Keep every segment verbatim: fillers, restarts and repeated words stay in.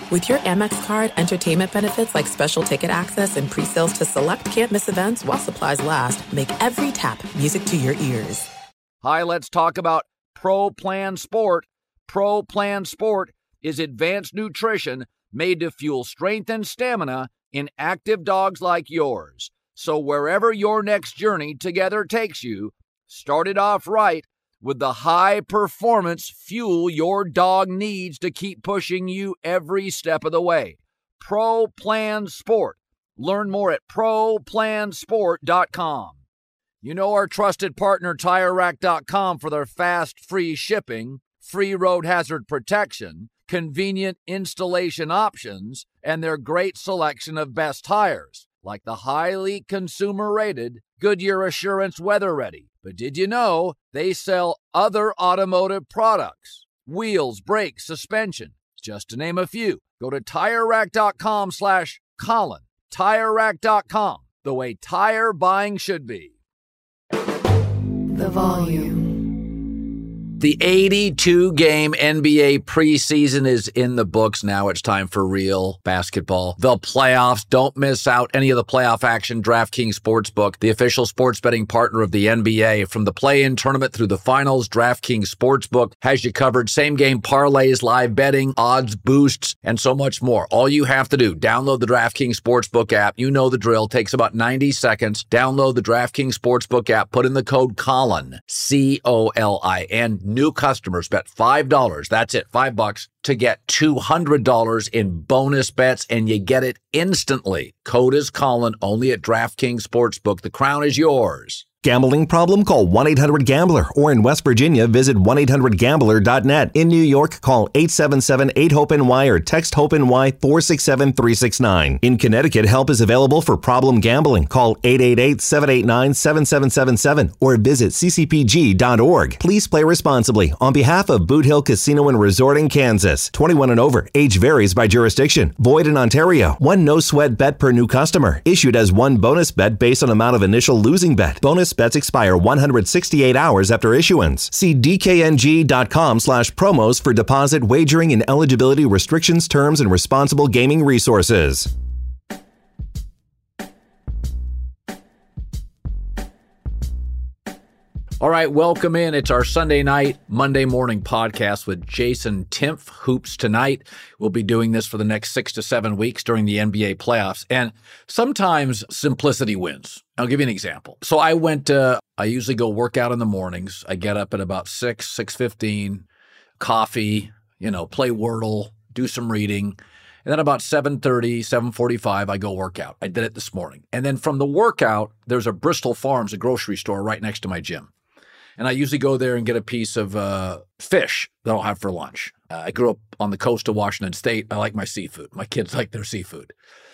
With your Amex card, entertainment benefits like special ticket access and pre-sales to select can't-miss events while supplies last make every tap music to your ears. Hi, let's talk about Pro Plan Sport. Pro Plan Sport is advanced nutrition made to fuel strength and stamina in active dogs like yours. So wherever your next journey together takes you, start it off right with the high-performance fuel your dog needs to keep pushing you every step of the way. Pro Plan Sport. Learn more at pro plan sport dot com. You know our trusted partner tire rack dot com for their fast, free shipping, free road hazard protection, convenient installation options, and their great selection of best tires, like the highly consumer-rated Goodyear Assurance Weather Ready. But did you know they sell other automotive products? Wheels, brakes, suspension, just to name a few. Go to tire rack dot com slash Colin. tire rack dot com, the way tire buying should be. The volume. The eighty-two game N B A preseason is in the books. Now it's time for real basketball. The playoffs. Don't miss out any of the playoff action. DraftKings Sportsbook, the official sports betting partner of the N B A. From the play-in tournament through the finals, DraftKings Sportsbook has you covered. Same-game parlays, live betting, odds boosts, and so much more. All you have to do, download the DraftKings Sportsbook app. You know the drill. Takes about ninety seconds. Download the DraftKings Sportsbook app. Put in the code Colin, C O L I N. New customers bet five dollars, that's it, five bucks, to get two hundred dollars in bonus bets, and you get it instantly. Code is Colin, only at DraftKings Sportsbook. The crown is yours. Gambling problem? Call one eight hundred gambler. Or in West Virginia, visit one eight hundred gambler dot net. In New York, call eight seven seven eight hope N Y or text HOPE-NY four six seven three six nine. In Connecticut, help is available for problem gambling. Call eight eight eight seven eight nine seven seven seven seven or visit c c p g dot org. Please play responsibly. On behalf of Boot Hill Casino and Resort in Kansas, twenty-one and over. Age varies by jurisdiction. Void in Ontario. One no-sweat bet per new customer. Issued as one bonus bet based on amount of initial losing bet. Bonus bets expire one hundred sixty-eight hours after issuance. See d k n g dot com slash promos for deposit, wagering, and eligibility restrictions, terms, and responsible gaming resources. All right, welcome in. It's our Sunday night, Monday morning podcast with Jason Timpf, Hoops Tonight. We'll be doing this for the next six to seven weeks during the N B A playoffs. And sometimes simplicity wins. I'll give you an example. So I went, uh, I usually go work out in the mornings. I get up at about six, six fifteen, coffee, you know, play Wordle, do some reading. And then about seven thirty, seven forty-five, I go work out. I did it this morning. And then from the workout, there's a Bristol Farms, a grocery store right next to my gym. And I usually go there and get a piece of uh, fish that I'll have for lunch. Uh, I grew up on the coast of Washington State. I like my seafood. My kids like their seafood.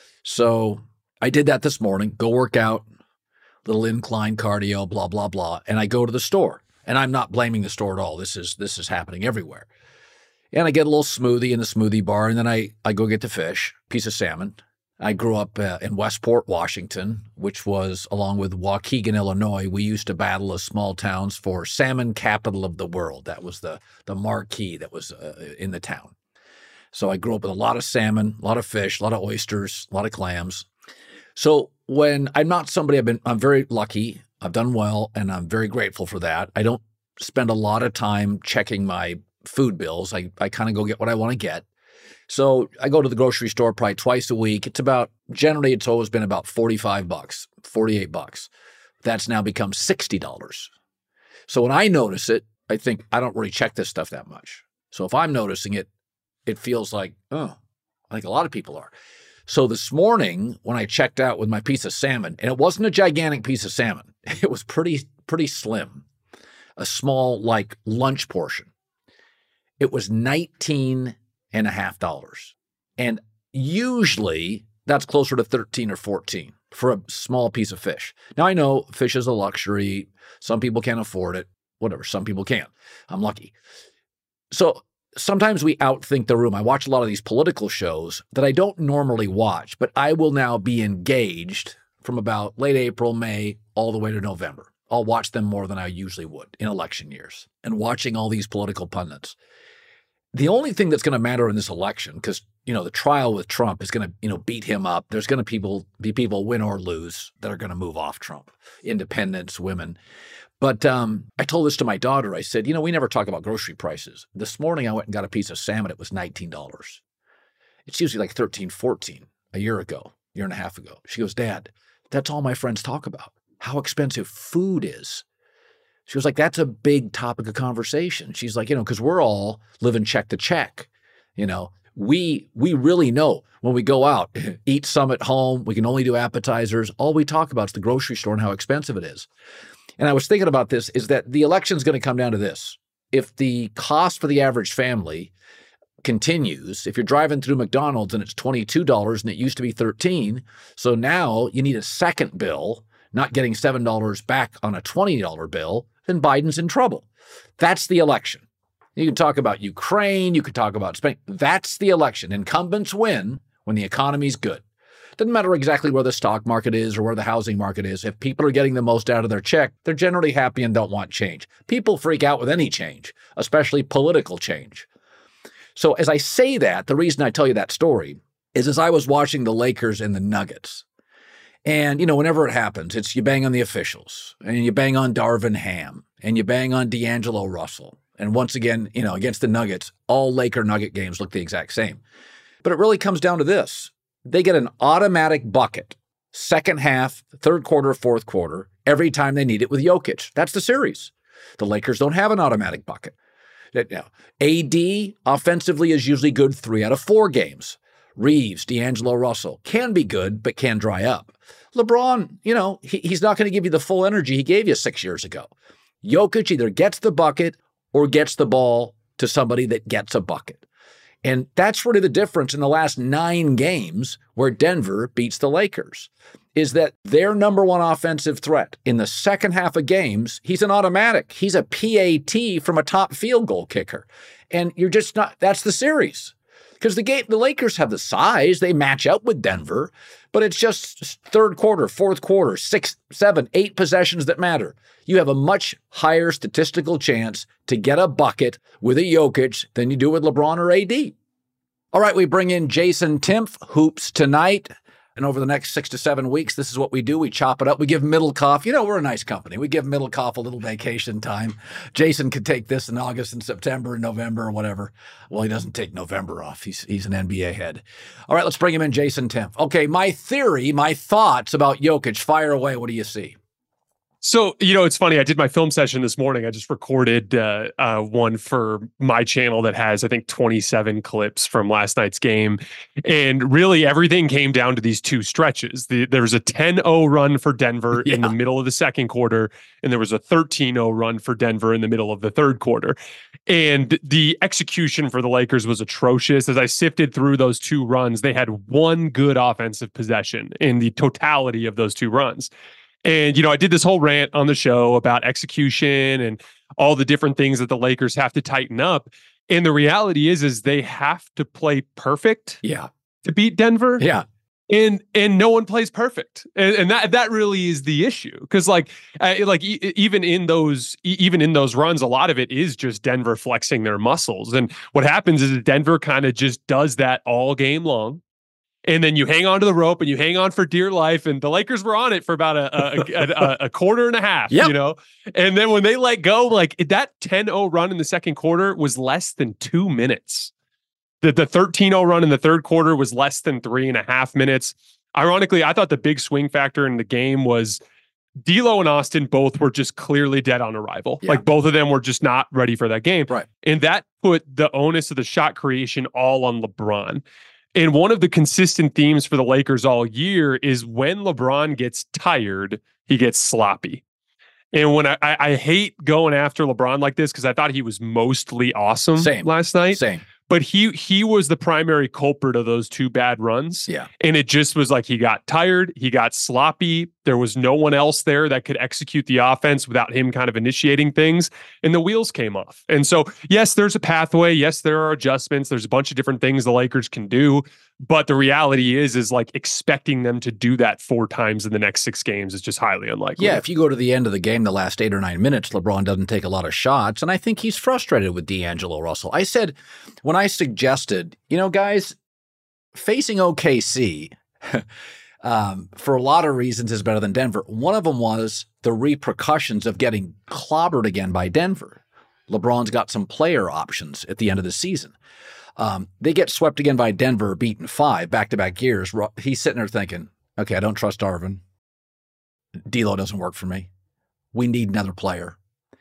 So I did that this morning, go work out, little incline cardio, blah, blah, blah. And I go to the store. And I'm not blaming the store at all. This is this is happening everywhere. And I get a little smoothie in the smoothie bar. And then I, I go get the fish, piece of salmon. I grew up uh, in Westport, Washington, which was, along with Waukegan, Illinois, we used to battle as small towns for salmon capital of the world. That was the, the marquee that was uh, in the town. So I grew up with a lot of salmon, a lot of fish, a lot of oysters, a lot of clams. So when I'm not somebody, I've been, I'm very lucky. I've done well, and I'm very grateful for that. I don't spend a lot of time checking my food bills. I, I kind of go get what I want to get. So I go to the grocery store probably twice a week. It's about, generally it's always been about forty-five bucks, forty-eight bucks. That's now become sixty dollars. So when I notice it, I think I don't really check this stuff that much. So if I'm noticing it, it feels like, oh, I think a lot of people are. So this morning when I checked out with my piece of salmon, and it wasn't a gigantic piece of salmon, it was pretty, pretty slim, a small like lunch portion. It was nineteen and a half dollars. And usually that's closer to thirteen or fourteen for a small piece of fish. Now I know fish is a luxury. Some people can't afford it. Whatever. Some people can. I'm lucky. So sometimes we outthink the room. I watch a lot of these political shows that I don't normally watch, but I will now be engaged from about late April, May, all the way to November. I'll watch them more than I usually would in election years, and watching all these political pundits. the only thing that's going to matter in this election, because, you know, the trial with Trump is going to, you know, beat him up. There's going to people be people win or lose that are going to move off Trump, independents, women. But um, I told this to my daughter. I said, you know, we never talk about grocery prices. This morning I went and got a piece of salmon. It was nineteen dollars. It's usually like thirteen, fourteen a year ago, year and a half ago. She goes, Dad, that's all my friends talk about, how expensive food is. She was like, that's a big topic of conversation. She's like, you know, because we're all living check to check. You know, we we really know when we go out, eat some at home, we can only do appetizers. All we talk about is the grocery store and how expensive it is. And I was thinking about this, is that the election's going to come down to this. If the cost for the average family continues, if you're driving through McDonald's and it's twenty-two dollars and it used to be thirteen dollars, so now you need a second bill, not getting seven dollars back on a twenty dollars bill, then Biden's in trouble. That's the election. You can talk about Ukraine, you could talk about Spain. That's the election. Incumbents win when the economy's good. Doesn't matter exactly where the stock market is or where the housing market is. If people are getting the most out of their check, they're generally happy and don't want change. People freak out with any change, especially political change. So as I say that, the reason I tell you that story is as I was watching the Lakers and the Nuggets. And, you know, whenever it happens, it's you bang on the officials and you bang on Darvin Ham and you bang on D'Angelo Russell. And once again, you know, against the Nuggets, all Laker Nugget games look the exact same. But it really comes down to this. They get an automatic bucket, second half, third quarter, fourth quarter, every time they need it with Jokic. That's the series. The Lakers don't have an automatic bucket. Now, A D offensively is usually good three out of four games. Reeves, D'Angelo Russell can be good, but can dry up. LeBron, you know, he, he's not going to give you the full energy he gave you six years ago. Jokic either gets the bucket or gets the ball to somebody that gets a bucket. And that's really the difference in the last nine games where Denver beats the Lakers, is that their number one offensive threat in the second half of games, he's an automatic. He's a P A T from a top field goal kicker. And you're just not, that's the series. Because the game, the Lakers have the size, they match up with Denver, but it's just third quarter, fourth quarter, six, seven, eight possessions that matter. You have a much higher statistical chance to get a bucket with a Jokic than you do with LeBron or A D. All right, we bring in Jason Timpf, Hoops Tonight. And over the next six to seven weeks, this is what we do. We chop it up. We give Middlecoff, you know, we're a nice company. We give Middlecoff a little vacation time. Jason could take this in August and September and November or whatever. Well, he doesn't take November off. He's he's an N B A head. All right, let's bring him in, Jason Timpf. Okay, my theory, my thoughts about Jokic. Fire away. What do you see? So, you know, it's funny. I did my film session this morning. I just recorded uh, uh, one for my channel that has, I think, twenty-seven clips from last night's game. And really, everything came down to these two stretches. The, there was a ten oh run for Denver yeah. in the middle of the second quarter, and there was a thirteen oh run for Denver in the middle of the third quarter. And the execution for the Lakers was atrocious. As I sifted through those two runs, they had one good offensive possession in the totality of those two runs. And, you know, I did this whole rant on the show about execution and all the different things that the Lakers have to tighten up. And the reality is, is they have to play perfect yeah. to beat Denver. Yeah. And and no one plays perfect. And, and that that really is the issue. Because like, uh, like e- even in those e- even in those runs, a lot of it is just Denver flexing their muscles. And what happens is that Denver kind of just does that all game long. And then you hang on to the rope and you hang on for dear life. And the Lakers were on it for about a a, a, a quarter and a half, yep. you know? And then when they let go, like that ten oh run in the second quarter was less than two minutes. The, the thirteen oh run in the third quarter was less than three and a half minutes. Ironically, I thought the big swing factor in the game was D'Lo and Austin both were just clearly dead on arrival. Yeah. Like both of them were just not ready for that game. Right. And that put the onus of the shot creation all on LeBron. And one of the consistent themes for the Lakers all year is when LeBron gets tired, he gets sloppy. And when I, I hate going after LeBron like this because I thought he was mostly awesome Same. last night. Same. but he he was the primary culprit of those two bad runs. Yeah. And it just was like he got tired, he got sloppy. There was no one else there that could execute the offense without him kind of initiating things, and the wheels came off. And so, yes, there's a pathway. Yes, there are adjustments. There's a bunch of different things the Lakers can do, but the reality is, is like expecting them to do that four times in the next six games is just highly unlikely. Yeah, if you go to the end of the game, the last eight or nine minutes, LeBron doesn't take a lot of shots, and I think he's frustrated with D'Angelo Russell. I said, when I suggested, you know, guys, facing O K C um, for a lot of reasons is better than Denver. One of them was the repercussions of getting clobbered again by Denver. LeBron's got some player options at the end of the season. Um, they get swept again by Denver, beaten five back-to-back years. He's sitting there thinking, okay, I don't trust Darvin. D'Lo doesn't work for me. We need another player.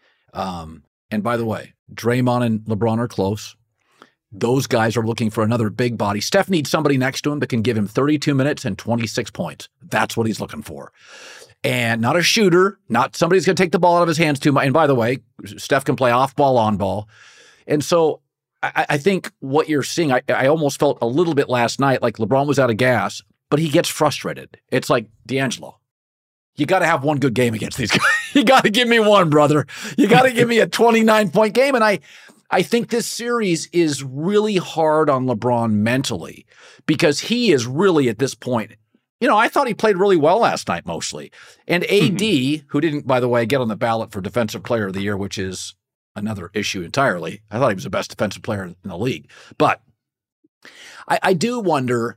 Um, and by the way, Draymond and LeBron are close. Those guys are looking for another big body. Steph needs somebody next to him that can give him thirty-two minutes and twenty-six points. That's what he's looking for. And not a shooter, not somebody who's going to take the ball out of his hands too much. And by the way, Steph can play off ball, on ball. And so I, I think what you're seeing, I, I almost felt a little bit last night like LeBron was out of gas, but he gets frustrated. It's like, D'Angelo, you got to have one good game against these guys. You got to give me one, brother. You got to give me a twenty-nine point game. And I, I think this series is really hard on LeBron mentally because he is really at this point, you know, I thought he played really well last night mostly. And A D, mm-hmm. who didn't, by the way, get on the ballot for Defensive Player of the Year, which is another issue entirely. I thought he was the best defensive player in the league. But I, I do wonder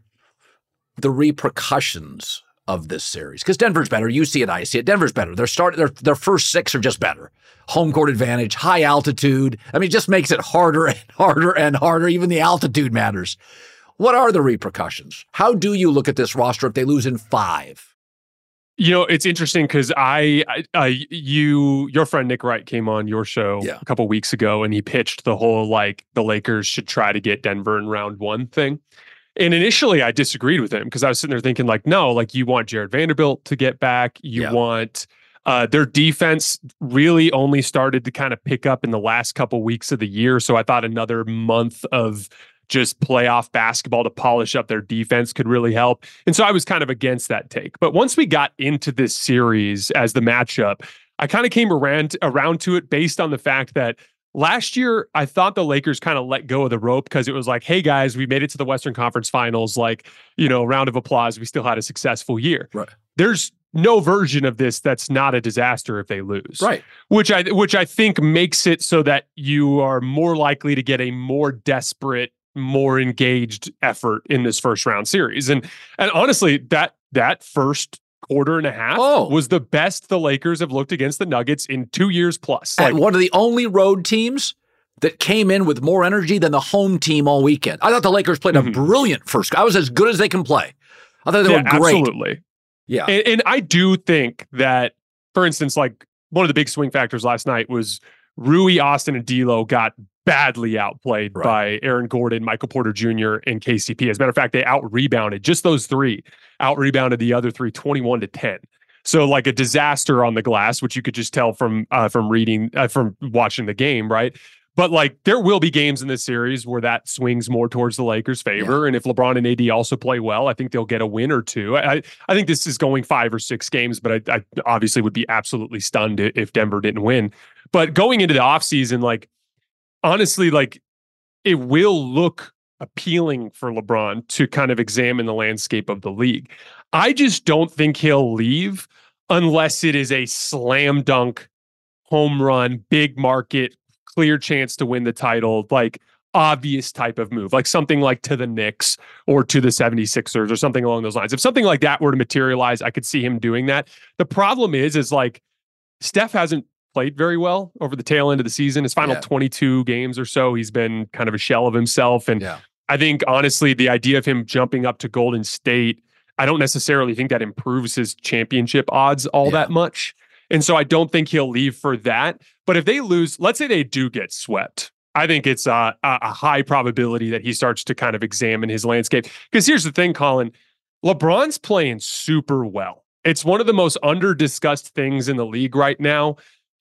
the repercussions of this series because Denver's better. You see it, I see it. Denver's better. Their start, their their first six are just better. Home court advantage, high altitude. I mean, it just makes it harder and harder and harder. Even the altitude matters. What are the repercussions? How do you look at this roster if they lose in five? You know, it's interesting because I, I, I, you, your friend Nick Wright came on your show yeah. a couple weeks ago, and he pitched the whole like the Lakers should try to get Denver in round one thing. And initially, I disagreed with him because I was sitting there thinking, like, no, like you want Jared Vanderbilt to get back. You yeah. want uh, their defense really only started to kind of pick up in the last couple weeks of the year. So I thought another month of just playoff basketball to polish up their defense could really help. And so I was kind of against that take. But once we got into this series as the matchup, I kind of came around around to it based on the fact that last year, I thought the Lakers kind of let go of the rope because it was like, hey, guys, we made it to the Western Conference Finals. Like, you know, round of applause. We still had a successful year. Right. There's no version of this that's not a disaster if they lose. Right. Which I which I think makes it so that you are more likely to get a more desperate, more engaged effort in this first round series. And and honestly, that that first quarter and a half oh. was the best the Lakers have looked against the Nuggets in two years plus. Like, and one of the only road teams that came in with more energy than the home team all weekend. I thought the Lakers played mm-hmm. a brilliant first. I was as good as they can play. I thought they yeah, were great. Absolutely. Yeah. And, and I do think that, for instance, like one of the big swing factors last night was Rui, Austin, and D'Lo got badly outplayed right. by Aaron Gordon, Michael Porter Junior, and K C P. As a matter of fact, they out-rebounded, just those three, out-rebounded the other three twenty-one to ten. So like a disaster on the glass, which you could just tell from uh, from reading, uh, from watching the game, right? But like there will be games in this series where that swings more towards the Lakers' favor. Yeah. And if LeBron and A D also play well, I think they'll get a win or two. I I think this is going five or six games, but I, I obviously would be absolutely stunned if Denver didn't win. But going into the offseason, like, honestly, like it will look appealing for LeBron to kind of examine the landscape of the league. I just don't think he'll leave unless it is a slam dunk, home run, big market, clear chance to win the title, like obvious type of move, like something like to the Knicks or to the seventy-sixers or something along those lines. If something like that were to materialize, I could see him doing that. The problem is, is like Steph hasn't played very well over the tail end of the season. His final yeah. twenty-two games or so, he's been kind of a shell of himself. And yeah. I think, honestly, the idea of him jumping up to Golden State, I don't necessarily think that improves his championship odds all yeah. that much. And so I don't think he'll leave for that. But if they lose, let's say they do get swept, I think it's a, a high probability that he starts to kind of examine his landscape. Because here's the thing, Colin, LeBron's playing super well. It's one of the most under-discussed things in the league right now.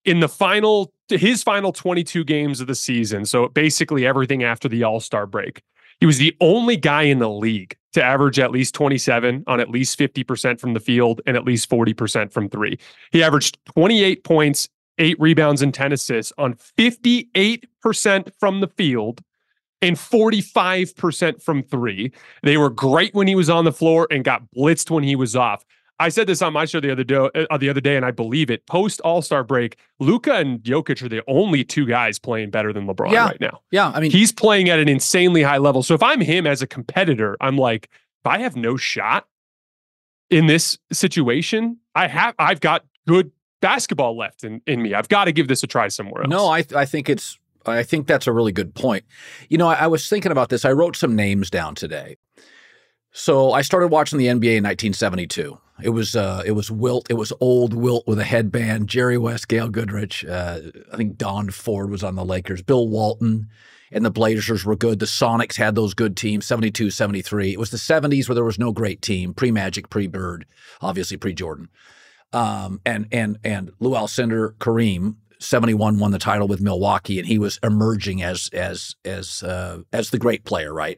in the final, his final twenty-two games of the season, so basically everything after the All-Star break, he was the only guy in the league to average at least twenty-seven on at least fifty percent from the field and at least forty percent from three. He averaged twenty-eight points, eight rebounds, and ten assists on fifty-eight percent from the field and forty-five percent from three. They were great when he was on the floor and got blitzed when he was off. I said this on my show the other day, uh, the other day, and I believe it. Post All-Star break, Luka and Jokic are the only two guys playing better than LeBron yeah. right now. Yeah, I mean, he's playing at an insanely high level. So if I'm him as a competitor, I'm like, if I have no shot in this situation, I have, I've got good basketball left in, in me. I've got to give this a try somewhere else. No, I I think it's. I think that's a really good point. You know, I, I was thinking about this. I wrote some names down today. So I started watching the N B A in nineteen seventy-two. It was uh, it was Wilt. It was old Wilt with a headband. Jerry West, Gail Goodrich. Uh, I think Don Ford was on the Lakers. Bill Walton and the Blazers were good. The Sonics had those good teams, seventy-two, seventy-three. It was the seventies where there was no great team, pre-Magic, pre-Bird, obviously pre-Jordan. Um, and and and Lou Alcindor, Kareem, seventy-one won the title with Milwaukee, and he was emerging as as as uh, as the great player, right?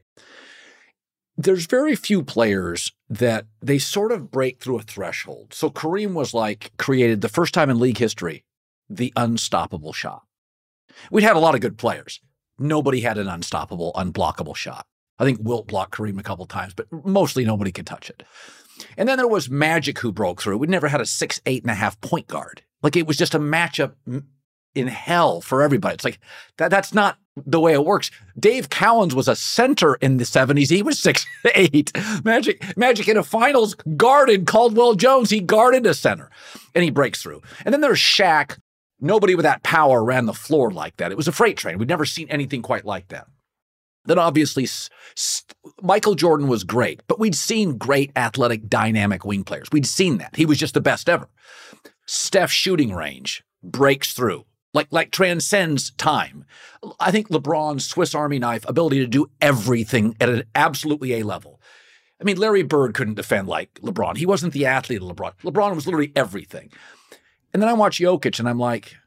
There's very few players that they sort of break through a threshold. So Kareem was like created the first time in league history, the unstoppable shot. We'd had a lot of good players. Nobody had an unstoppable, unblockable shot. I think Wilt blocked Kareem a couple times, but mostly nobody could touch it. And then there was Magic who broke through. We never had a six, eight and a half point guard. Like it was just a matchup in hell for everybody. It's like, that. that's not the way it works. Dave Cowens was a center in the seventies. He was six eight. Magic, Magic in a finals guarded Caldwell Jones. He guarded a center, and he breaks through. And then there's Shaq. Nobody with that power ran the floor like that. It was a freight train. We'd never seen anything quite like that. Then obviously, Michael Jordan was great, but we'd seen great athletic, dynamic wing players. We'd seen that. He was just the best ever. Steph's shooting range breaks through. Like, like transcends time. I think LeBron's Swiss Army knife ability to do everything at an absolutely A level. I mean, Larry Bird couldn't defend like LeBron. He wasn't the athlete of LeBron. LeBron was literally everything. And then I watch Jokic and I'm like,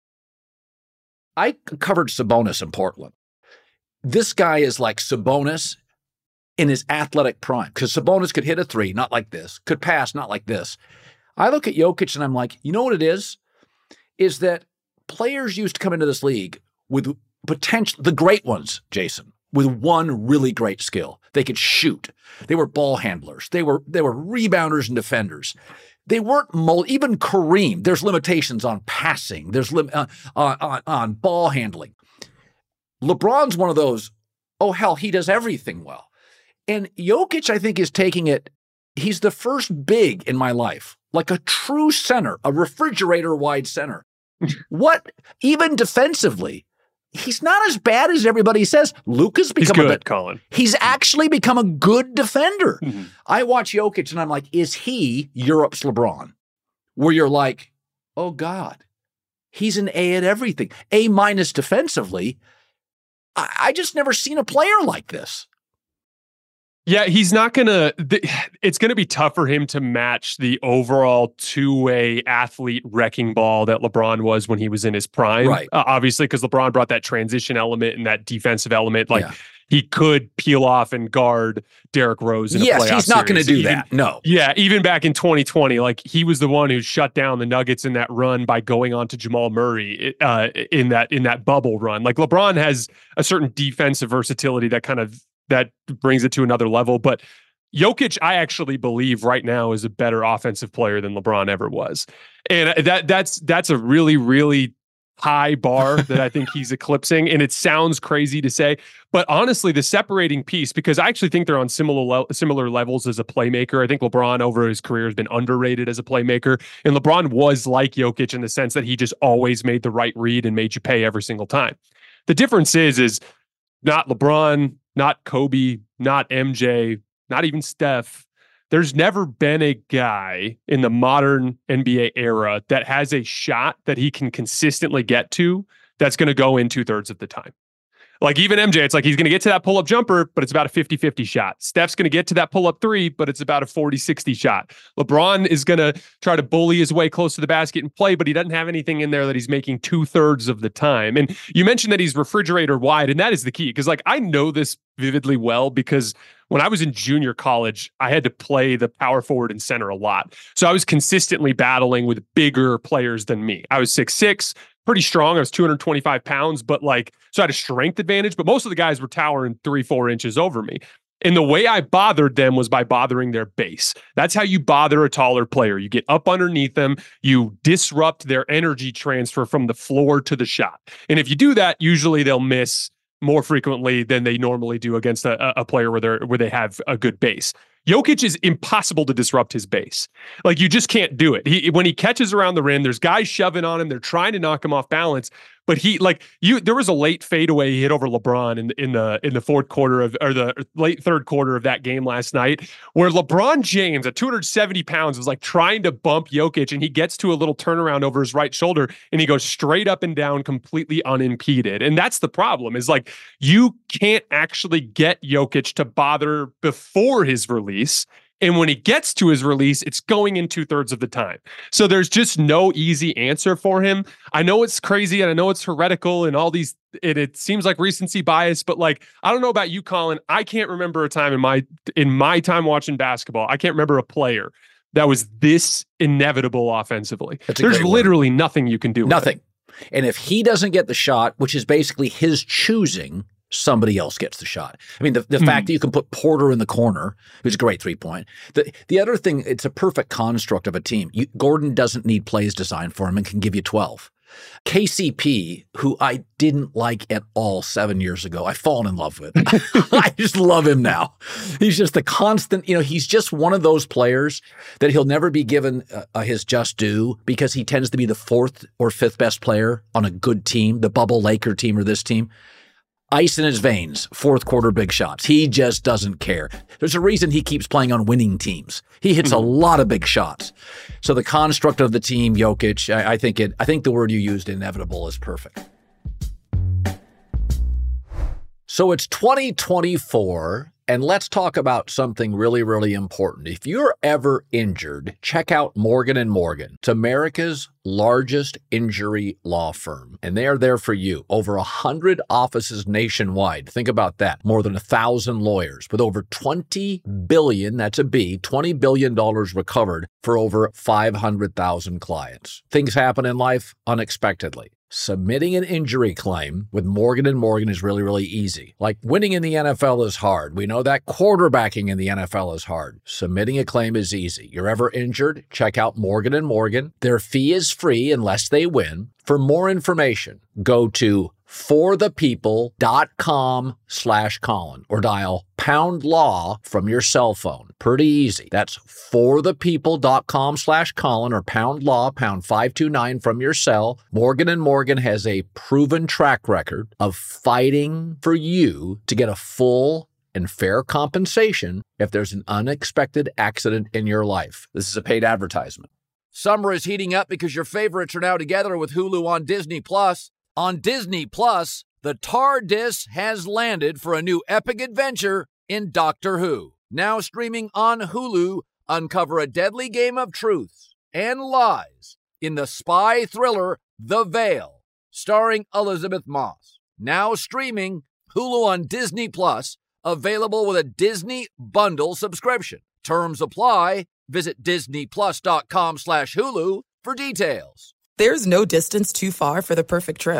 I covered Sabonis in Portland. This guy is like Sabonis in his athletic prime because Sabonis could hit a three, not like this, could pass, not like this. I look at Jokic and I'm like, you know what it is? Is that players used to come into this league with potential, the great ones, Jason, with one really great skill. They could shoot. They were ball handlers. They were they were rebounders and defenders. They weren't mul- even Kareem. There's limitations on passing. There's lim- uh, on, on on ball handling. LeBron's one of those. Oh hell, he does everything well. And Jokic, I think, is taking it. He's the first big in my life, like a true center, a refrigerator-wide center. What, even defensively, he's not as bad as everybody says. Luka's become he's good, a bit, Colin. He's actually become a good defender. Mm-hmm. I watch Jokic and I'm like, is he Europe's LeBron? Where you're like, oh God, he's an A at everything. A minus defensively. I, I just never seen a player like this. Yeah, he's not going to, it's going to be tough for him to match the overall two-way athlete wrecking ball that LeBron was when he was in his prime. Right. Uh, obviously, because LeBron brought that transition element and that defensive element. Like, yeah. he could peel off and guard Derrick Rose in a yes, playoff he's not going to do even, that. No. Yeah, even back in twenty twenty, like, he was the one who shut down the Nuggets in that run by going on to Jamal Murray uh, in that in that bubble run. Like, LeBron has a certain defensive versatility that kind of that brings it to another level. But Jokic, I actually believe right now is a better offensive player than LeBron ever was. And that that's that's a really, really high bar that I think he's eclipsing. And it sounds crazy to say, but honestly, the separating piece, because I actually think they're on similar le- similar levels as a playmaker. I think LeBron over his career has been underrated as a playmaker. And LeBron was like Jokic in the sense that he just always made the right read and made you pay every single time. The difference is, is not LeBron, not Kobe, not M J, not even Steph. There's never been a guy in the modern N B A era that has a shot that he can consistently get to that's going to go in two thirds of the time. Like even M J, it's like he's going to get to that pull-up jumper, but it's about a fifty-fifty shot. Steph's going to get to that pull-up three, but it's about a forty-sixty shot. LeBron is going to try to bully his way close to the basket and play, but he doesn't have anything in there that he's making two-thirds of the time. And you mentioned that he's refrigerator wide, and that is the key. Because like I know this vividly well because when I was in junior college, I had to play the power forward and center a lot. So I was consistently battling with bigger players than me. I was six six, pretty strong. I was two hundred twenty-five pounds, but like, so I had a strength advantage, but most of the guys were towering three, four inches over me. And the way I bothered them was by bothering their base. That's how you bother a taller player. You get up underneath them, you disrupt their energy transfer from the floor to the shot. And if you do that, usually they'll miss more frequently than they normally do against a, a player where they're where they have a good base. Jokic is impossible to disrupt his base. Like you just can't do it. He when he catches around the rim, there's guys shoving on him. They're trying to knock him off balance. But he like you. There was a late fadeaway he hit over LeBron in the in the in the fourth quarter of or the late third quarter of that game last night, where LeBron James at two hundred seventy pounds was like trying to bump Jokic, and he gets to a little turnaround over his right shoulder, and he goes straight up and down, completely unimpeded. And that's the problem. Is like you can't actually get Jokic to bother before his release. And when he gets to his release, it's going in two thirds of the time. So there's just no easy answer for him. I know it's crazy and I know it's heretical and all these, it, it seems like recency bias, but like, I don't know about you, Colin. I can't remember a time in my, in my time watching basketball, I can't remember a player that was this inevitable offensively. There's literally word. nothing you can do. Nothing. With it. And if he doesn't get the shot, which is basically his choosing, somebody else gets the shot. I mean, the, the mm. fact that you can put Porter in the corner, who's a great three-point. The the other thing, it's a perfect construct of a team. You, Gordon doesn't need plays designed for him and can give you twelve. K C P, who I didn't like at all seven years ago, I've fallen in love with. I just love him now. He's just the constant, you know, he's just one of those players that he'll never be given uh, his just due because he tends to be the fourth or fifth best player on a good team, the bubble Laker team or this team. Ice in his veins, fourth quarter big shots. He just doesn't care. There's a reason he keeps playing on winning teams. He hits a lot of big shots. So the construct of the team, Jokic, I, I think it. I think the word you used, inevitable, is perfect. So it's twenty twenty-four, and let's talk about something really, really important. If you're ever injured, check out Morgan and Morgan. It's America's largest injury law firm, and they are there for you. Over one hundred offices nationwide. Think about that. More than one thousand lawyers with over twenty billion dollars, that's a B, twenty billion dollars recovered for over five hundred thousand clients. Things happen in life unexpectedly. Submitting an injury claim with Morgan and Morgan is really, really easy. Like winning in the N F L is hard. We know that quarterbacking in the N F L is hard. Submitting a claim is easy. You're ever injured? Check out Morgan and Morgan. Their fee is free unless they win. For more information, go to forthepeople.com slash Colin or dial pound law from your cell phone. Pretty easy. That's forthepeople.com slash Colin or pound law, pound five two nine from your cell. Morgan and Morgan has a proven track record of fighting for you to get a full and fair compensation if there's an unexpected accident in your life. This is a paid advertisement. Summer is heating up because your favorites are now together with Hulu on Disney Plus. On Disney Plus, the TARDIS has landed for a new epic adventure in Doctor Who. Now streaming on Hulu, uncover a deadly game of truths and lies in the spy thriller The Veil, starring Elizabeth Moss. Now streaming Hulu on Disney Plus, available with a Disney Bundle subscription. Terms apply. Visit disneyplus.com slash Hulu for details. There's no distance too far for the perfect trip.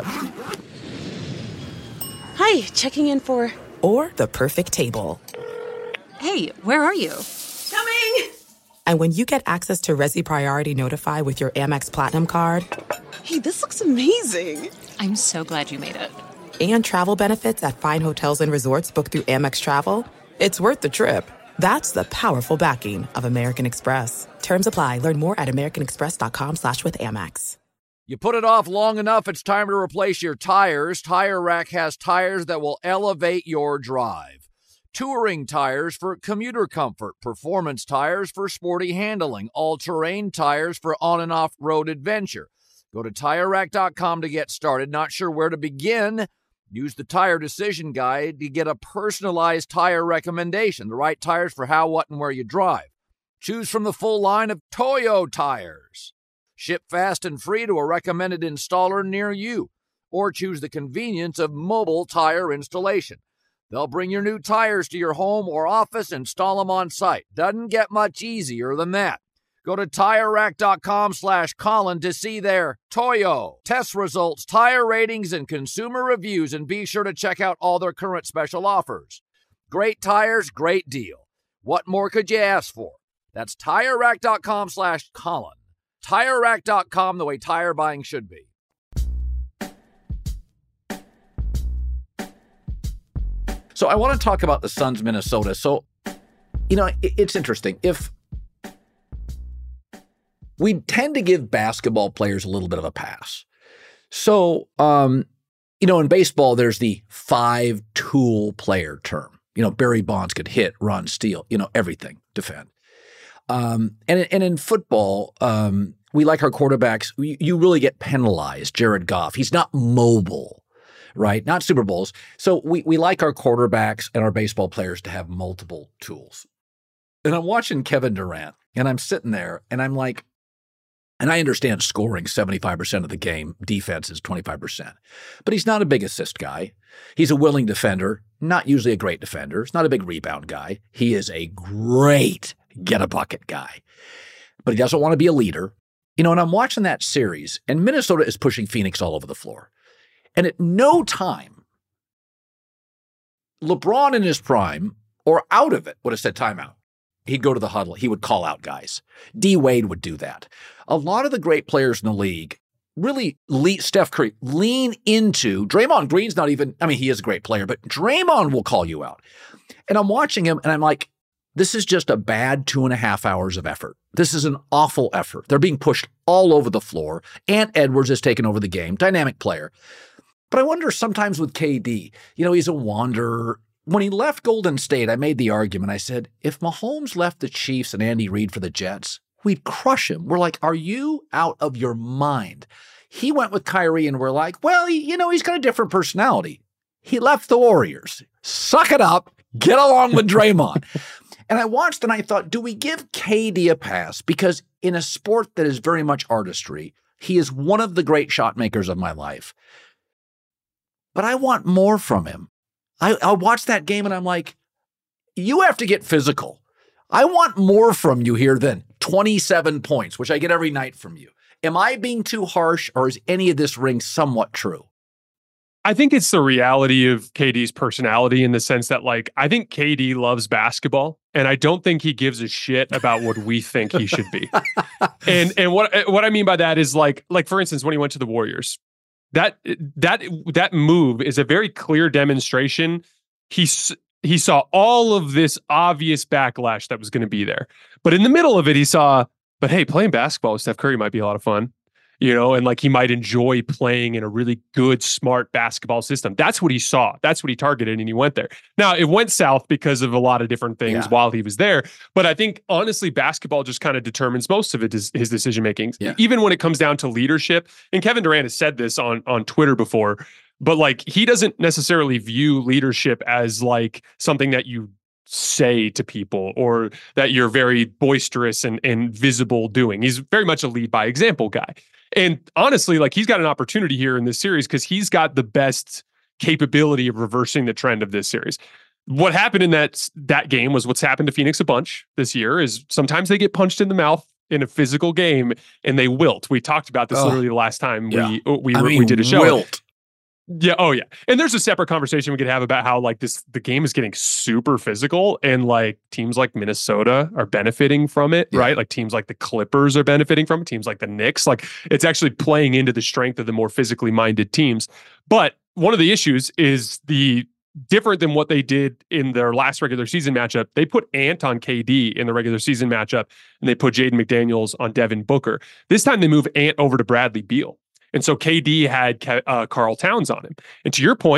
Hi, checking in for... Or the perfect table. Hey, where are you? Coming! And when you get access to Resi Priority Notify with your Amex Platinum card... Hey, this looks amazing. I'm so glad you made it. And travel benefits at fine hotels and resorts booked through Amex Travel, it's worth the trip. That's the powerful backing of American Express. Terms apply. Learn more at americanexpress.com slash with Amex. You put it off long enough, it's time to replace your tires. Tire Rack has tires that will elevate your drive. Touring tires for commuter comfort, performance tires for sporty handling, all-terrain tires for on- and off-road adventure. Go to tire rack dot com to get started. Not sure where to begin? Use the Tire Decision Guide to get a personalized tire recommendation, the right tires for how, what, and where you drive. Choose from the full line of Toyo tires. Ship fast and free to a recommended installer near you. Or choose the convenience of mobile tire installation. They'll bring your new tires to your home or office, install them on site. Doesn't get much easier than that. Go to TireRack.com slash Colin to see their Toyo test results, tire ratings, and consumer reviews, and be sure to check out all their current special offers. Great tires, great deal. What more could you ask for? That's TireRack.com slash Colin. TireRack dot com, the way tire buying should be. So I want to talk about the Suns, Minnesota. So, you know, it's interesting. If we tend to give basketball players a little bit of a pass. So, um, you know, in baseball, there's the five-tool player term. You know, Barry Bonds could hit, run, steal, you know, everything, defend. Um, and, and in football, um, we like our quarterbacks. You, you really get penalized. Jared Goff, he's not mobile, right? Not Super Bowls. So we, we like our quarterbacks and our baseball players to have multiple tools. And I'm watching Kevin Durant, and I'm sitting there, and I'm like, and I understand scoring seventy-five percent of the game, defense is twenty-five percent. But he's not a big assist guy. He's a willing defender, not usually a great defender. He's not a big rebound guy. He is a great get-a-bucket guy. But he doesn't want to be a leader. You know, and I'm watching that series, and Minnesota is pushing Phoenix all over the floor. And at no time, LeBron in his prime, or out of it, would have said timeout. He'd go to the huddle. He would call out guys. D. Wade would do that. A lot of the great players in the league really lead, Steph Curry, lean into, Draymond Green's not even, I mean, he is a great player, but Draymond will call you out. And I'm watching him, and I'm like, this is just a bad two and a half hours of effort. This is an awful effort. They're being pushed all over the floor. Ant Edwards has taken over the game, dynamic player. But I wonder sometimes with K D, you know, he's a wanderer. When he left Golden State, I made the argument. I said, if Mahomes left the Chiefs and Andy Reid for the Jets, we'd crush him. We're like, are you out of your mind? He went with Kyrie, and we're like, well, he, you know, he's got a different personality. He left the Warriors. Suck it up. Get along with Draymond. And I watched and I thought, do we give K D a pass? Because in a sport that is very much artistry, he is one of the great shot makers of my life. But I want more from him. I, I watched that game and I'm like, you have to get physical. I want more from you here than twenty-seven points, which I get every night from you. Am I being too harsh, or is any of this ring somewhat true? I think it's the reality of K D's personality in the sense that, like, I think K D loves basketball, and I don't think he gives a shit about what we think he should be. And and what what I mean by that is, like, like for instance, when he went to the Warriors, that that that move is a very clear demonstration. He he saw all of this obvious backlash that was going to be there, but in the middle of it, he saw, but hey, playing basketball with Steph Curry might be a lot of fun. You know, and like he might enjoy playing in a really good, smart basketball system. That's what he saw. That's what he targeted, and he went there. Now, it went south because of a lot of different things yeah. while he was there. But I think, honestly, basketball just kind of determines most of it, his, his decision-making. Yeah. Even when it comes down to leadership. And Kevin Durant has said this on, on Twitter before, but like he doesn't necessarily view leadership as like something that you say to people or that you're very boisterous and, and visible doing. He's very much a lead by example guy. And honestly, like he's got an opportunity here in this series because he's got the best capability of reversing the trend of this series. What happened in that that game was what's happened to Phoenix a bunch this year is sometimes they get punched in the mouth in a physical game and they wilt. We talked about this oh, literally the last time yeah. we we, I mean, we did a show. Wilt. Yeah. Oh, yeah. And there's a separate conversation we could have about how like this, the game is getting super physical and like teams like Minnesota are benefiting from it, yeah. right? Like teams like the Clippers are benefiting from it. Teams like the Knicks, like it's actually playing into the strength of the more physically minded teams. But one of the issues is the different than what they did in their last regular season matchup. They put Ant on K D in the regular season matchup and they put Jaden McDaniels on Devin Booker. This time they move Ant over to Bradley Beal. And so K D had uh, Karl Towns on him. And to your point,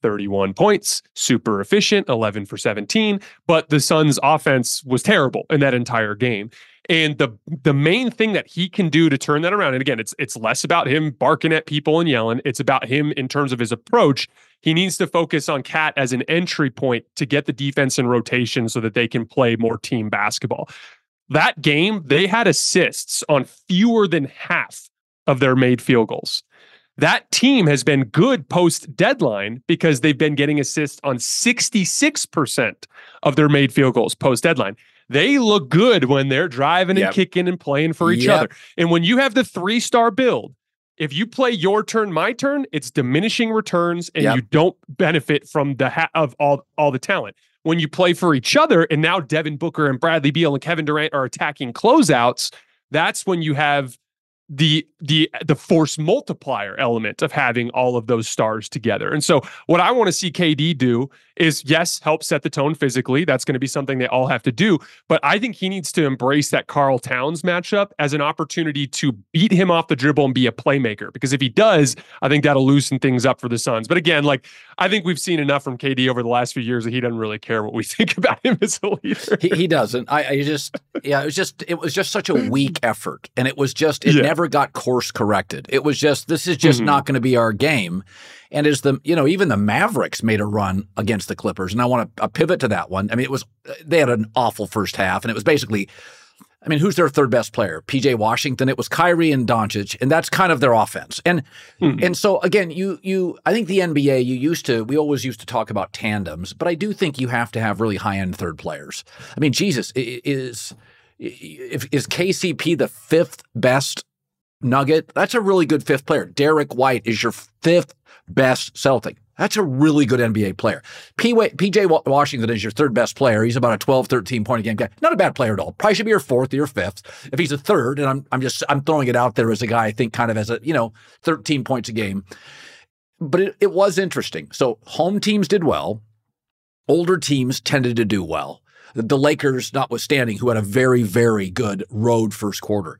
thirty-one points, super efficient, eleven for seventeen, but the Suns' offense was terrible in that entire game. And the the main thing that he can do to turn that around, and again, it's it's less about him barking at people and yelling. It's about him in terms of his approach. He needs to focus on Cat as an entry point to get the defense in rotation so that they can play more team basketball. That game, they had assists on fewer than half of their made field goals. That team has been good post-deadline because they've been getting assists on sixty-six percent of their made field goals post-deadline. They look good when they're driving and yep. kicking and playing for each yep. other. And when you have the three-star build, if you play your turn, my turn, it's diminishing returns and yep. you don't benefit from the ha- of all, all the talent. When you play for each other, and now Devin Booker and Bradley Beal and Kevin Durant are attacking closeouts, that's when you have the the the force multiplier element of having all of those stars together. And so what I want to see K D do is, yes, help set the tone physically. That's going to be something they all have to do. But I think he needs to embrace that Karl Towns matchup as an opportunity to beat him off the dribble and be a playmaker. Because if he does, I think that'll loosen things up for the Suns. But again, like, I think we've seen enough from K D over the last few years that he doesn't really care what we think about him as a leader. He, he doesn't. I, I just, yeah, it was just, it was just such a weak effort. And it was just, it yeah. never got course corrected. It was just, this is just mm-hmm. not going to be our game. And as the, you know, even the Mavericks made a run against the Clippers. And I want to pivot to that one. I mean, it was, they had an awful first half, and it was basically, I mean, who's their third best player? P J Washington. It was Kyrie and Doncic, and that's kind of their offense. And mm-hmm. and so again, you you I think the N B A, you used to, we always used to talk about tandems, but I do think you have to have really high-end third players. I mean, Jesus, is if is K C P the fifth best Nugget? That's a really good fifth player. Derek White is your fifth best Celtic. That's a really good N B A player. P J Washington is your third best player. He's about a twelve, thirteen point a game guy. Not a bad player at all. Probably should be your fourth or your fifth. If he's a third, and I'm I'm just I'm throwing it out there as a guy I think kind of as a, you know, thirteen points a game. But it, it was interesting. So home teams did well. Older teams tended to do well. The, the Lakers notwithstanding, who had a very, very good road first quarter.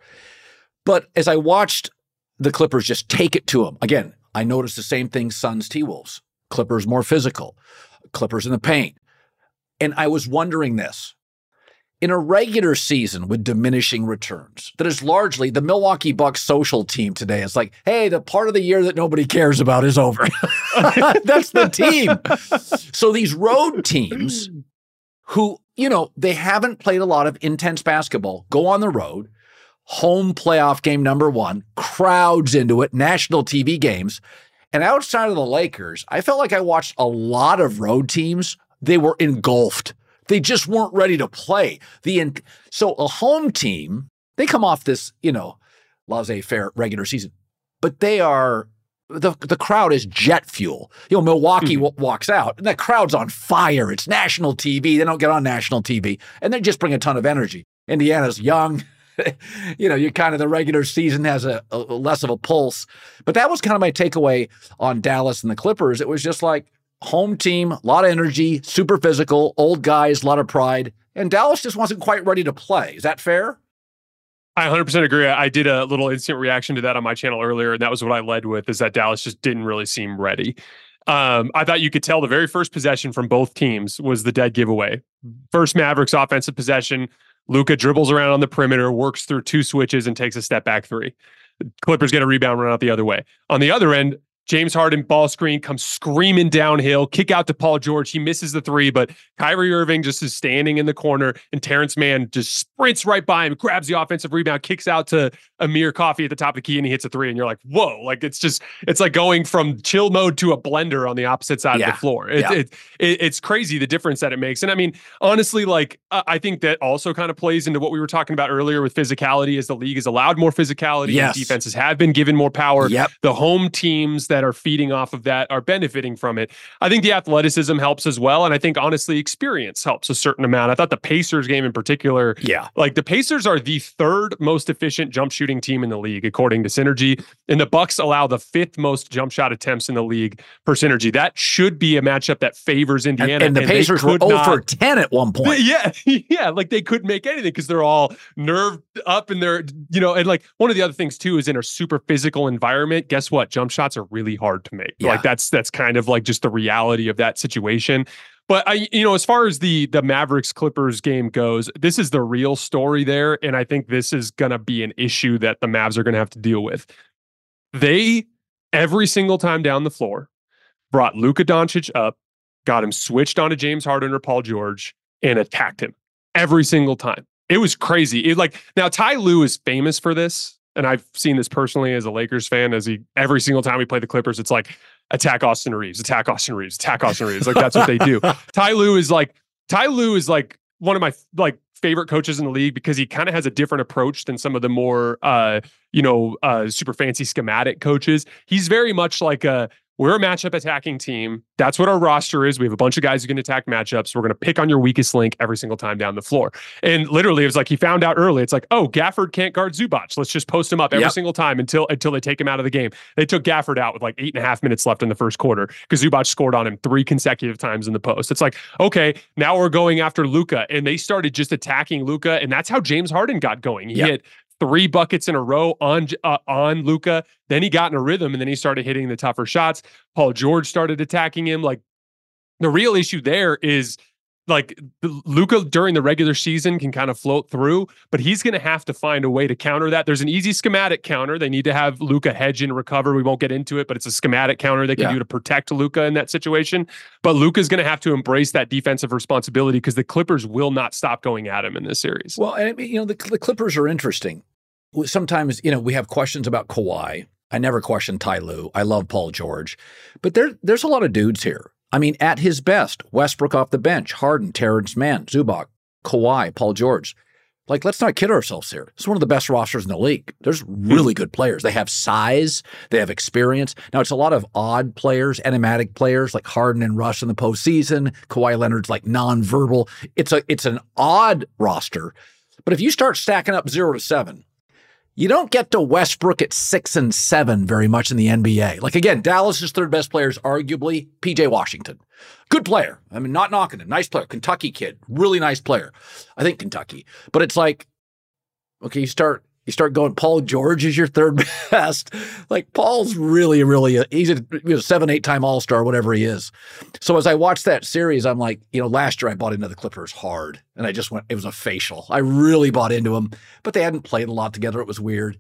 But as I watched the Clippers just take it to them, again, I noticed the same thing, Suns, T-Wolves. Clippers more physical. Clippers in the paint. And I was wondering this. In a regular season with diminishing returns, that is largely the Milwaukee Bucks social team today. It's like, hey, the part of the year that nobody cares about is over. That's the team. So these road teams who, you know, they haven't played a lot of intense basketball, go on the road, home playoff game number one, crowds into it, national T V games. And outside of the Lakers, I felt like I watched a lot of road teams. They were engulfed. They just weren't ready to play. The So a home team, they come off this, you know, laissez-faire regular season, but they are, the, the crowd is jet fuel. You know, Milwaukee mm-hmm. w- walks out, and that crowd's on fire. It's national T V. They don't get on national T V, and they just bring a ton of energy. Indiana's young. You know, you kind of, the regular season has a, a less of a pulse. But that was kind of my takeaway on Dallas and the Clippers. It was just like home team, a lot of energy, super physical, old guys, a lot of pride. And Dallas just wasn't quite ready to play. Is that fair? I one hundred percent agree. I did a little instant reaction to that on my channel earlier, and that was what I led with, is that Dallas just didn't really seem ready. Um, I thought you could tell the very first possession from both teams was the dead giveaway. First Mavericks offensive possession, Luka dribbles around on the perimeter, works through two switches, and takes a step back three. Clippers get a rebound, run out the other way. On the other end, James Harden ball screen comes screaming downhill, kick out to Paul George. He misses the three, but Kyrie Irving just is standing in the corner, and Terrence Mann just sprints right by him, grabs the offensive rebound, kicks out to Amir Coffey at the top of the key, and he hits a three. And you're like, whoa, like it's just, it's like going from chill mode to a blender on the opposite side yeah. of the floor. It, yeah. it, it, it's crazy the difference that it makes. And I mean, honestly, like uh, I think that also kind of plays into what we were talking about earlier with physicality, as the league has allowed more physicality. Yes. And defenses have been given more power. Yep. The home teams that are feeding off of that are benefiting from it. I think the athleticism helps as well. And I think honestly, experience helps a certain amount. I thought the Pacers game in particular, yeah, like the Pacers are the third most efficient jump shooting team in the league, according to Synergy. And the Bucks allow the fifth most jump shot attempts in the league per Synergy. That should be a matchup that favors Indiana. And, and the and Pacers were zero for ten at one point. Yeah. Yeah. Like they couldn't make anything because they're all nerved up and they're, you know, and like one of the other things too is in a super physical environment, guess what? Jump shots are really really hard to make. Yeah. Like that's that's kind of like just the reality of that situation. But I, you know, as far as the the Mavericks Clippers game goes, this is the real story there, and I think this is going to be an issue that the Mavs are going to have to deal with. They every single time down the floor brought Luka Doncic up, got him switched onto James Harden or Paul George, and attacked him every single time. It was crazy. It like now Ty Lue is famous for this, and I've seen this personally as a Lakers fan. As he every single time we play the Clippers, it's like attack Austin Reeves, attack Austin Reeves, attack Austin Reeves. Like that's what they do. Ty Lue is like Ty Lue is like one of my like favorite coaches in the league because he kind of has a different approach than some of the more uh you know uh super fancy schematic coaches. He's very much like a we're a matchup attacking team. That's what our roster is. We have a bunch of guys who can attack matchups. We're going to pick on your weakest link every single time down the floor. And literally, it was like he found out early. It's like, oh, Gafford can't guard Zubac. Let's just post him up every yep. single time until until they take him out of the game. They took Gafford out with like eight and a half minutes left in the first quarter because Zubac scored on him three consecutive times in the post. It's like, okay, now we're going after Luka. And they started just attacking Luka. And that's how James Harden got going. He yep. hit three buckets in a row on uh, on Luka. Then he got in a rhythm, and then he started hitting the tougher shots. Paul George started attacking him. Like the real issue there is like Luka during the regular season can kind of float through, but he's going to have to find a way to counter that. There's an easy schematic counter. They need to have Luka hedge and recover. We won't get into it, but it's a schematic counter they can yeah. do to protect Luka in that situation. But Luka's going to have to embrace that defensive responsibility because the Clippers will not stop going at him in this series. Well, and you know, the, the Clippers are interesting. Sometimes, you know, we have questions about Kawhi. I never question Ty Lue. I love Paul George. But there, there's a lot of dudes here. I mean, at his best, Westbrook off the bench, Harden, Terrence Mann, Zubac, Kawhi, Paul George. Like, let's not kid ourselves here. It's one of the best rosters in the league. There's really good players. They have size. They have experience. Now, it's a lot of odd players, enigmatic players like Harden and Russ in the postseason. Kawhi Leonard's like nonverbal. It's a it's an odd roster. But if you start stacking up zero to seven, you don't get to Westbrook at six and seven very much in the N B A. Like, again, Dallas's third best player is arguably P J Washington. Good player. I mean, not knocking him. Nice player. Kentucky kid. Really nice player. I think Kentucky. But it's like, okay, you start you start going, Paul George is your third best. Like, Paul's really, really, a, he's a you know, seven, eight-time All-Star, whatever he is. So as I watched that series, I'm like, you know, last year I bought into the Clippers hard. And I just went, it was a facial. I really bought into them. But they hadn't played a lot together. It was weird.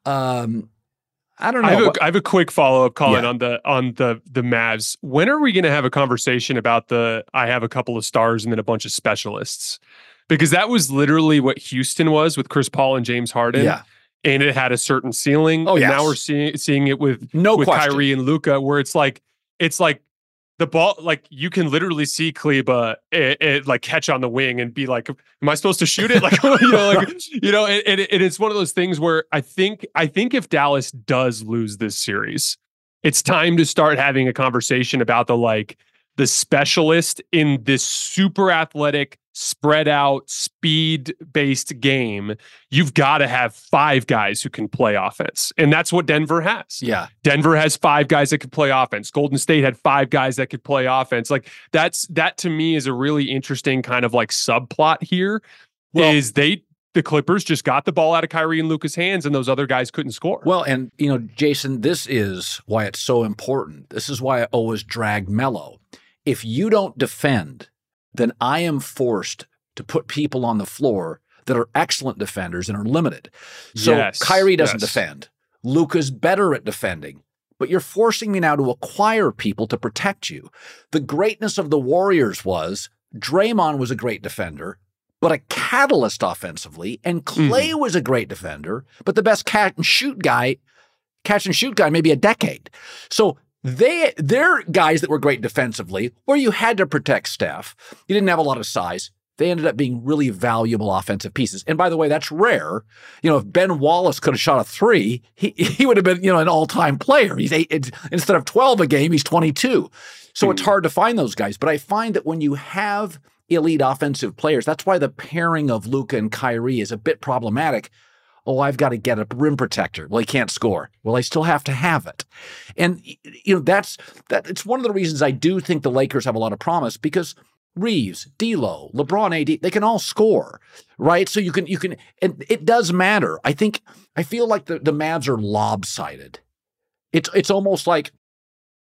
Um, I don't know. I have a, I have a quick follow-up, Colin, Yeah. on the on the the Mavs. When are we going to have a conversation about the I have a couple of stars and then a bunch of specialists? Because that was literally what Houston was with Chris Paul and James Harden. Yeah. And it had a certain ceiling. Oh, and yes. now we're seeing seeing it with, No with question. Kyrie and Luka, where it's like it's like the ball, like you can literally see Kleba it, it, like catch on the wing and be like, "Am I supposed to shoot it?" Like you know, like you know, and, and, and it's one of those things where I think I think if Dallas does lose this series, it's time to start having a conversation about the like the specialist in this super athletic, spread out, speed based game. You've got to have five guys who can play offense. And that's what Denver has. Yeah. Denver has five guys that could play offense. Golden State had five guys that could play offense. Like that's, that to me is a really interesting kind of like subplot here. Well, is they, the Clippers just got the ball out of Kyrie and Luka's hands and those other guys couldn't score. Well, and you know, Jason, this is why it's so important. This is why I always drag Melo. If you don't defend, then I am forced to put people on the floor that are excellent defenders and are limited. So Yes, Kyrie doesn't yes. defend. Luka's better at defending. But you're forcing me now to acquire people to protect you. The greatness of the Warriors was Draymond was a great defender, but a catalyst offensively, and Clay Mm-hmm. was a great defender, but the best catch and shoot guy, catch and shoot guy, maybe a decade. So They, they're guys that were great defensively, where you had to protect Steph. You didn't have a lot of size. They ended up being really valuable offensive pieces. And by the way, that's rare. You know, if Ben Wallace could have shot a three, he he would have been, you know, an all-time player. He's eight, it's, instead of twelve a game, he's twenty-two. So mm. it's hard to find those guys. But I find that when you have elite offensive players, that's why the pairing of Luka and Kyrie is a bit problematic. Oh, I've got to get a rim protector. Well, he can't score. Well, I still have to have it. And, you know, that's, that. It's one of the reasons I do think the Lakers have a lot of promise because Reeves, D'Lo, LeBron, A D, they can all score, right? So you can, you can, and it does matter. I think, I feel like the, the Mavs are lopsided. It's, it's almost like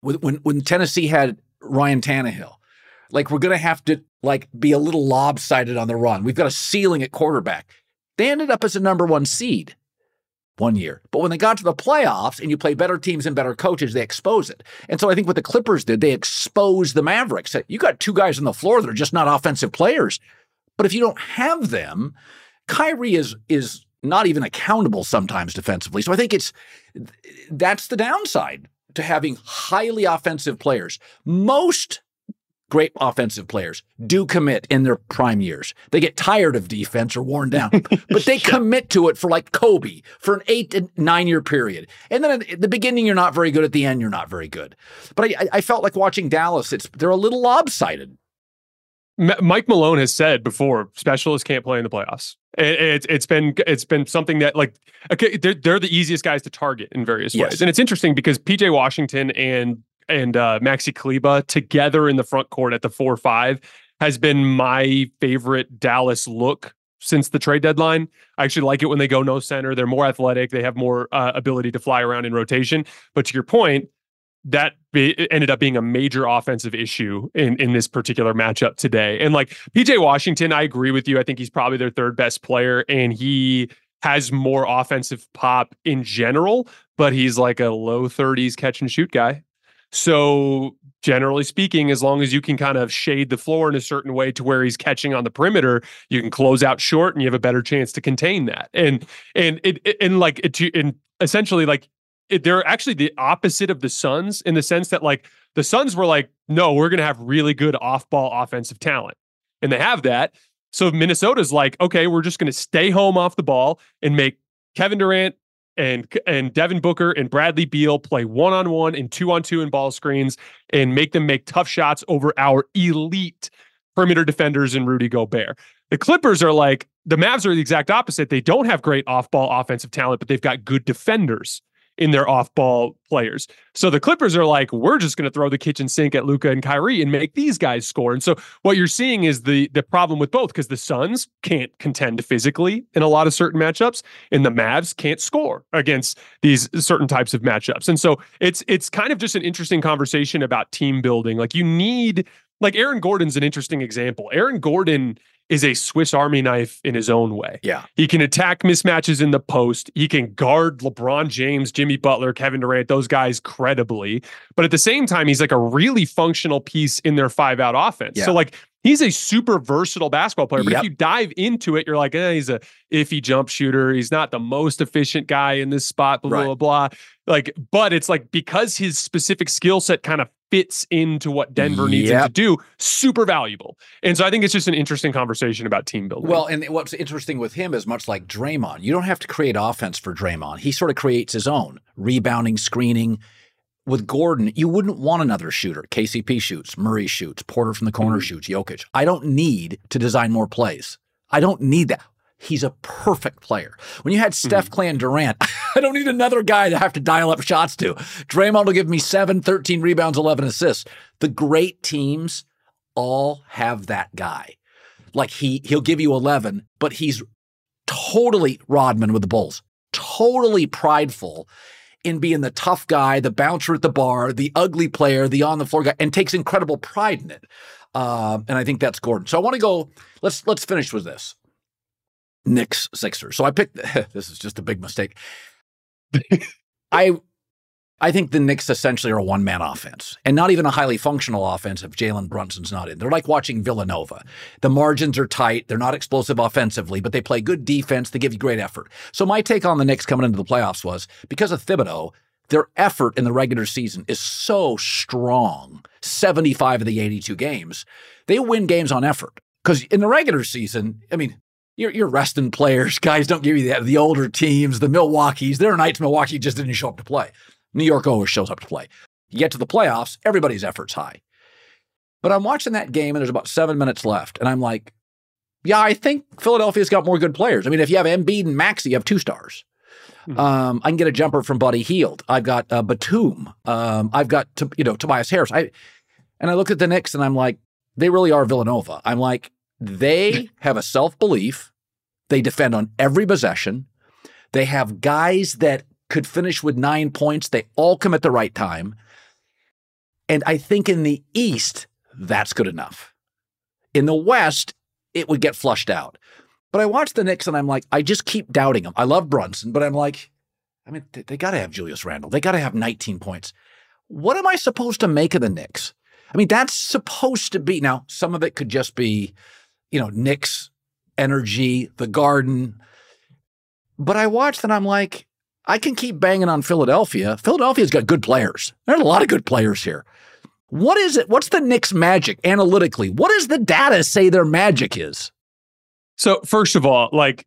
when when Tennessee had Ryan Tannehill. Like, we're going to have to, like, be a little lopsided on the run. We've got a ceiling at quarterback. They ended up as a number one seed one year. But when they got to the playoffs and you play better teams and better coaches, they expose it. And so I think what the Clippers did, they exposed the Mavericks. You got two guys on the floor that are just not offensive players. But if you don't have them, Kyrie is is not even accountable sometimes defensively. So I think it's that's the downside to having highly offensive players. Most great offensive players do commit in their prime years. They get tired of defense or worn down, but they commit to it for like Kobe for an eight to nine year period. And then at the beginning, you're not very good. At the end, you're not very good. But I, I felt like watching Dallas, it's they're a little lopsided. M- Mike Malone has said before, specialists can't play in the playoffs. It, it, it's been it's been something that, like, okay, they're, they're the easiest guys to target in various Yes. ways. And it's interesting because P J Washington and and uh, Maxi Kleber together in the front court at the four five has been my favorite Dallas look since the trade deadline. I actually like it when they go no center. They're more athletic. They have more uh, ability to fly around in rotation. But to your point, that be, ended up being a major offensive issue in, in this particular matchup today. And like P J Washington, I agree with you. I think he's probably their third best player, and he has more offensive pop in general, but he's like a low thirties catch and shoot guy. So generally speaking, as long as you can kind of shade the floor in a certain way to where he's catching on the perimeter, you can close out short and you have a better chance to contain that. And, and, it, it and like, it, and essentially like, it, they're actually the opposite of the Suns in the sense that, like, the Suns were like, no, we're going to have really good off-ball offensive talent. And they have that. So Minnesota's like, okay, we're just going to stay home off the ball and make Kevin Durant and and Devin Booker and Bradley Beal play one-on-one and two-on-two in ball screens and make them make tough shots over our elite perimeter defenders and Rudy Gobert. The Clippers are like, the Mavs are the exact opposite. They don't have great off-ball offensive talent, but they've got good defenders in their off-ball players. So the Clippers are like, we're just going to throw the kitchen sink at Luka and Kyrie and make these guys score. And so what you're seeing is the the problem with both, because the Suns can't contend physically in a lot of certain matchups, and the Mavs can't score against these certain types of matchups. And so it's it's kind of just an interesting conversation about team building. Like, you need, like, Aaron Gordon's an interesting example. Aaron Gordon is a Swiss Army knife in his own way. Yeah. He can attack mismatches in the post. He can guard LeBron James, Jimmy Butler, Kevin Durant, those guys credibly. But at the same time, he's like a really functional piece in their five-out offense. Yeah. So, like, he's a super versatile basketball player. But Yep. if you dive into it, you're like, eh, he's a iffy jump shooter. He's not the most efficient guy in this spot, blah, Right. blah, blah. Like, but it's like, because his specific skill set kind of fits into what Denver needs him Yep. to do, super valuable. And so I think it's just an interesting conversation about team building. Well, and what's interesting with him is much like Draymond. You don't have to create offense for Draymond. He sort of creates his own. Rebounding, screening. With Gordon, you wouldn't want another shooter. K C P shoots, Murray shoots, Porter from the corner Mm-hmm. shoots, Jokic. I don't need to design more plays. I don't need that. He's a perfect player. When you had Steph, Mm-hmm. Clay, and Durant, I don't need another guy to have to dial up shots to. Draymond will give me seven, thirteen rebounds, eleven assists. The great teams all have that guy. Like, he, he'll give you eleven, but he's totally Rodman with the Bulls, totally prideful in being the tough guy, the bouncer at the bar, the ugly player, the on-the-floor guy, and takes incredible pride in it. Um, and I think that's Gordon. So I want to go, let's let's finish with this. Knicks, Sixers. So I picked, this is just a big mistake. I I think the Knicks essentially are a one-man offense, and not even a highly functional offense if Jalen Brunson's not in. They're like watching Villanova. The margins are tight. They're not explosive offensively, but they play good defense. They give you great effort. So my take on the Knicks coming into the playoffs was, because of Thibodeau, their effort in the regular season is so strong, seventy-five of the eighty-two games. They win games on effort. Because in the regular season, I mean, You're, you're resting players. Guys don't give you the, the older teams, the Milwaukees. There are nights Milwaukee just didn't show up to play. New York always shows up to play. You get to the playoffs, everybody's effort's high. But I'm watching that game, and there's about seven minutes left, and I'm like, yeah, I think Philadelphia's got more good players. I mean, if you have Embiid and Maxey, you have two stars. Mm-hmm. Um, I can get a jumper from Buddy Hield. I've got uh, Batum. Um, I've got, you know, Tobias Harris. I, and I look at the Knicks, and I'm like, they really are Villanova. I'm like, they have a self-belief. They defend on every possession. They have guys that could finish with nine points. They all come at the right time. And I think in the East, that's good enough. In the West, it would get flushed out. But I watch the Knicks and I'm like, I just keep doubting them. I love Brunson, but I'm like, I mean, they, they got to have Julius Randle. They got to have nineteen points. What am I supposed to make of the Knicks? I mean, that's supposed to be, now, some of it could just be, you know, Knicks energy, the Garden. But I watched and I'm like, I can keep banging on Philadelphia. Philadelphia's got good players. There's a lot of good players here. What is it? What's the Knicks' magic analytically? What does the data say their magic is? So first of all, like,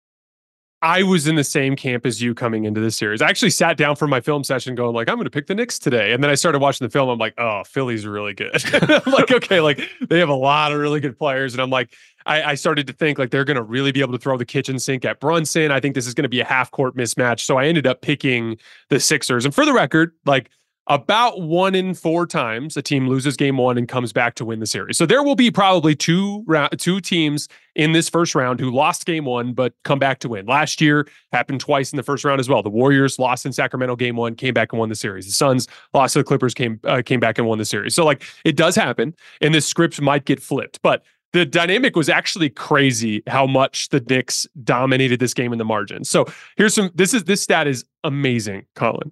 I was in the same camp as you coming into this series. I actually sat down for my film session going like, I'm going to pick the Knicks today. And then I started watching the film. I'm like, oh, Philly's really good. I'm like, okay, like they have a lot of really good players. And I'm like, I, I started to think like they're going to really be able to throw the kitchen sink at Brunson. I think this is going to be a half court mismatch. So I ended up picking the Sixers. And for the record, like, about one in four times a team loses game one and comes back to win the series. So there will be probably two round, two teams in this first round who lost game one, but come back to win. Last year happened twice in the first round as well. The Warriors lost in Sacramento game one, came back and won the series. The Suns lost to the Clippers, came, uh, came back and won the series. So like it does happen and this script might get flipped, but the dynamic was actually crazy how much the Knicks dominated this game in the margin. So here's some, this is, this stat is amazing, Colin.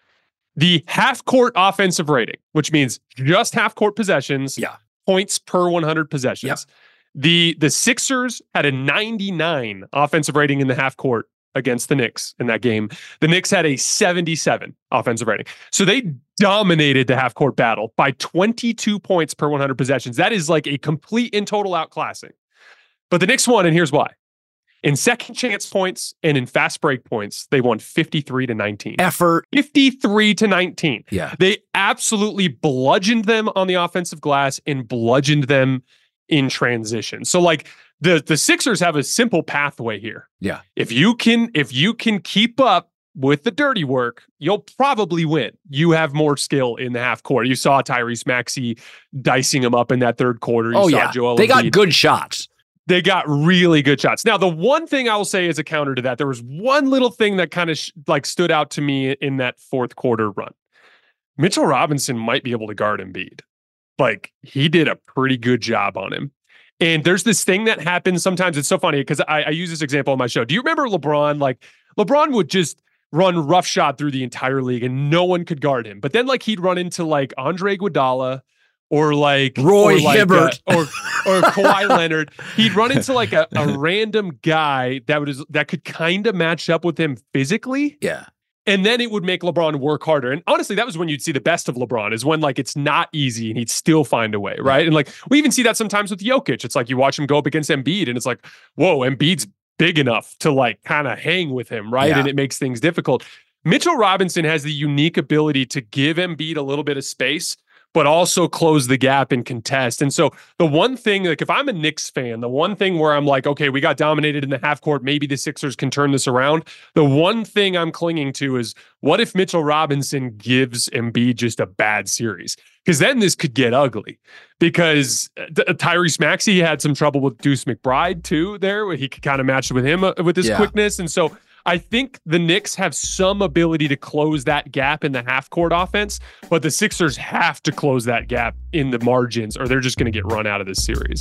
The half-court offensive rating, which means just half-court possessions, yeah. points per one hundred possessions. Yep. The the Sixers had a ninety-nine offensive rating in the half-court against the Knicks in that game. The Knicks had a seventy-seven offensive rating. So they dominated the half-court battle by twenty-two points per one hundred possessions. That is like a complete and total outclassing. But the Knicks won, and here's why. In second chance points and in fast break points, they won fifty-three to nineteen. Effort. fifty-three to nineteen. Yeah. They absolutely bludgeoned them on the offensive glass and bludgeoned them in transition. So like the, the Sixers have a simple pathway here. Yeah. If you can, if you can keep up with the dirty work, you'll probably win. You have more skill in the half court. You saw Tyrese Maxey dicing them up in that third quarter. You oh, saw yeah. Joel they Embiid. got good shots. They got really good shots. Now, the one thing I will say as a counter to that, there was one little thing that kind of sh- like stood out to me in that fourth quarter run. Mitchell Robinson might be able to guard Embiid. Like, he did a pretty good job on him. And there's this thing that happens sometimes. It's so funny because I, I use this example on my show. Do you remember LeBron? Like, LeBron would just run roughshod through the entire league and no one could guard him. But then, like, he'd run into, like, Andre Iguodala or like Roy or like, Hibbert uh, or or Kawhi Leonard. He'd run into like a, a random guy that would that could kind of match up with him physically. Yeah. And then it would make LeBron work harder. And honestly, that was when you'd see the best of LeBron, is when like it's not easy and he'd still find a way, right? And like we even see that sometimes with Jokic. It's like you watch him go up against Embiid and it's like, whoa, Embiid's big enough to like kind of hang with him, right? Yeah. And it makes things difficult. Mitchell Robinson has the unique ability to give Embiid a little bit of space, but also close the gap and contest. And so the one thing, like if I'm a Knicks fan, the one thing where I'm like, okay, we got dominated in the half court, maybe the Sixers can turn this around. The one thing I'm clinging to is, what if Mitchell Robinson gives Embiid just a bad series? Because then this could get ugly. Because T- Tyrese Maxey had some trouble with Deuce McBride too there, where he could kind of match with him uh, with his yeah. quickness. And so I think the Knicks have some ability to close that gap in the half-court offense, but the Sixers have to close that gap in the margins or they're just going to get run out of this series.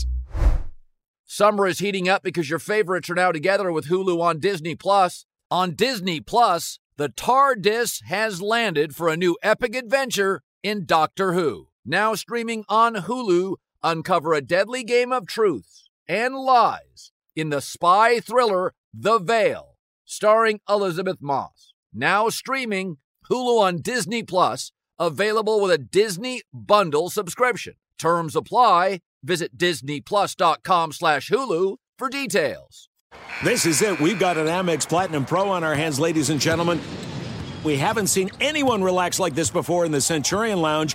Summer is heating up because your favorites are now together with Hulu on Disney Plus. On Disney Plus, the TARDIS has landed for a new epic adventure in Doctor Who. Now streaming on Hulu, uncover a deadly game of truths and lies in the spy thriller The Veil, starring Elizabeth Moss. Now streaming Hulu on Disney Plus, available with a Disney Bundle subscription. Terms apply. Visit disneyplus.com slash Hulu for details. This is it. We've got an Amex Platinum Pro on our hands, ladies and gentlemen. We haven't seen anyone relax like this before in the Centurion Lounge.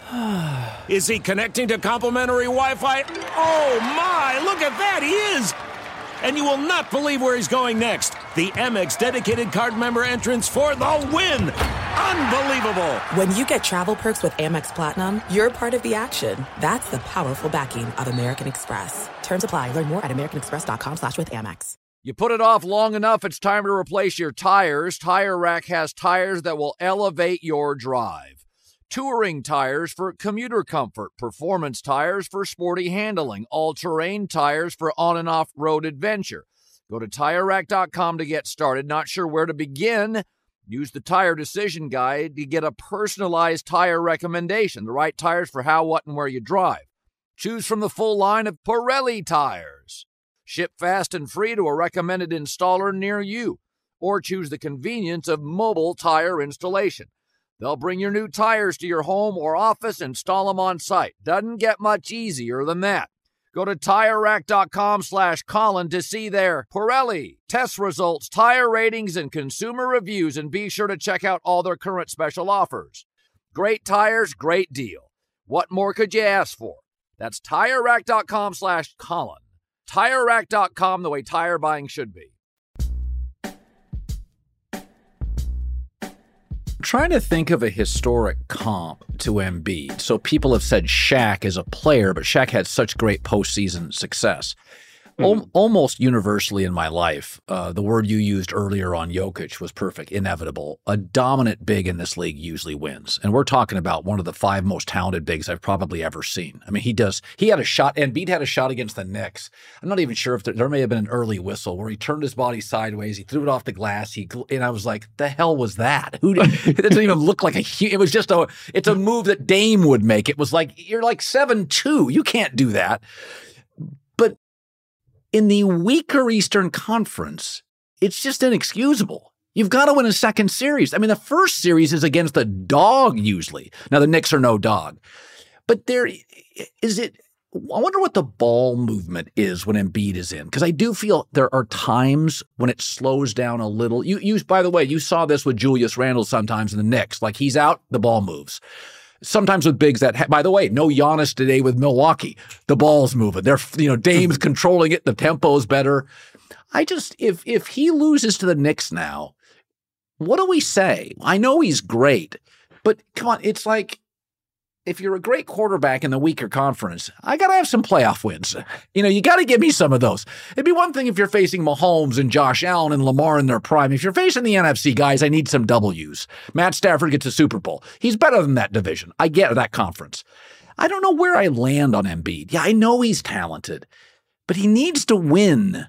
Is he connecting to complimentary Wi-Fi? Oh, my! Look at that! He is! And you will not believe where he's going next. The Amex dedicated card member entrance for the win. Unbelievable. When you get travel perks with Amex Platinum, you're part of the action. That's the powerful backing of American Express. Terms apply. Learn more at americanexpress.com slash with Amex. You put it off long enough, it's time to replace your tires. Tire Rack has tires that will elevate your drive. touring tires for commuter comfort, performance tires for sporty handling, all-terrain tires for on and off-road adventure. Go to Tire Rack dot com to get started. Not sure where to begin? Use the Tire Decision Guide to get a personalized tire recommendation, the right tires for how, what, and where you drive. Choose from the full line of Pirelli tires. Ship fast and free to a recommended installer near you. Or choose the convenience of mobile tire installation. They'll bring your new tires to your home or office, install them on site. Doesn't get much easier than that. Go to Tire Rack dot com slash Colin to see their Pirelli test results, tire ratings, and consumer reviews, and be sure to check out all their current special offers. Great tires, great deal. What more could you ask for? That's Tire Rack dot com slash Colin. Tire Rack dot com, the way tire buying should be. Trying to think of a historic comp to Embiid. So people have said Shaq is a player, but Shaq had such great postseason success. Mm-hmm. Al- almost universally in my life, uh, the word you used earlier on Jokic was perfect, inevitable. A dominant big in this league usually wins. And we're talking about one of the five most talented bigs I've probably ever seen. I mean, he does. He had a shot. Embiid had a shot against the Knicks. I'm not even sure if there, there may have been an early whistle where he turned his body sideways. He threw it off the glass. He And I was like, the hell was that? Who did, it doesn't even look like a, it was just a, it's a move that Dame would make. It was like, you're like seven two. You can't do that. But in the weaker Eastern Conference, it's just inexcusable. You've got to win a second series. I mean, the first series is against the dog usually. Now, the Knicks are no dog. But there is it, I wonder what the ball movement is when Embiid is in. Because I do feel there are times when it slows down a little. You, you, by the way, you saw this with Julius Randle sometimes in the Knicks. Like, he's out, the ball moves. Sometimes with bigs that, ha- by the way, no Giannis today with Milwaukee. The ball's moving. They're, you know, Dame's controlling it. The tempo's better. I just, if if he loses to the Knicks now, what do we say? I know he's great, but come on, it's like, if you're a great quarterback in the weaker conference, I got to have some playoff wins. You know, you got to give me some of those. It'd be one thing if you're facing Mahomes and Josh Allen and Lamar in their prime. If you're facing the N F C guys, I need some W's. Matt Stafford gets a Super Bowl. He's better than that division. I get that conference. I don't know where I land on Embiid. Yeah, I know he's talented, but he needs to win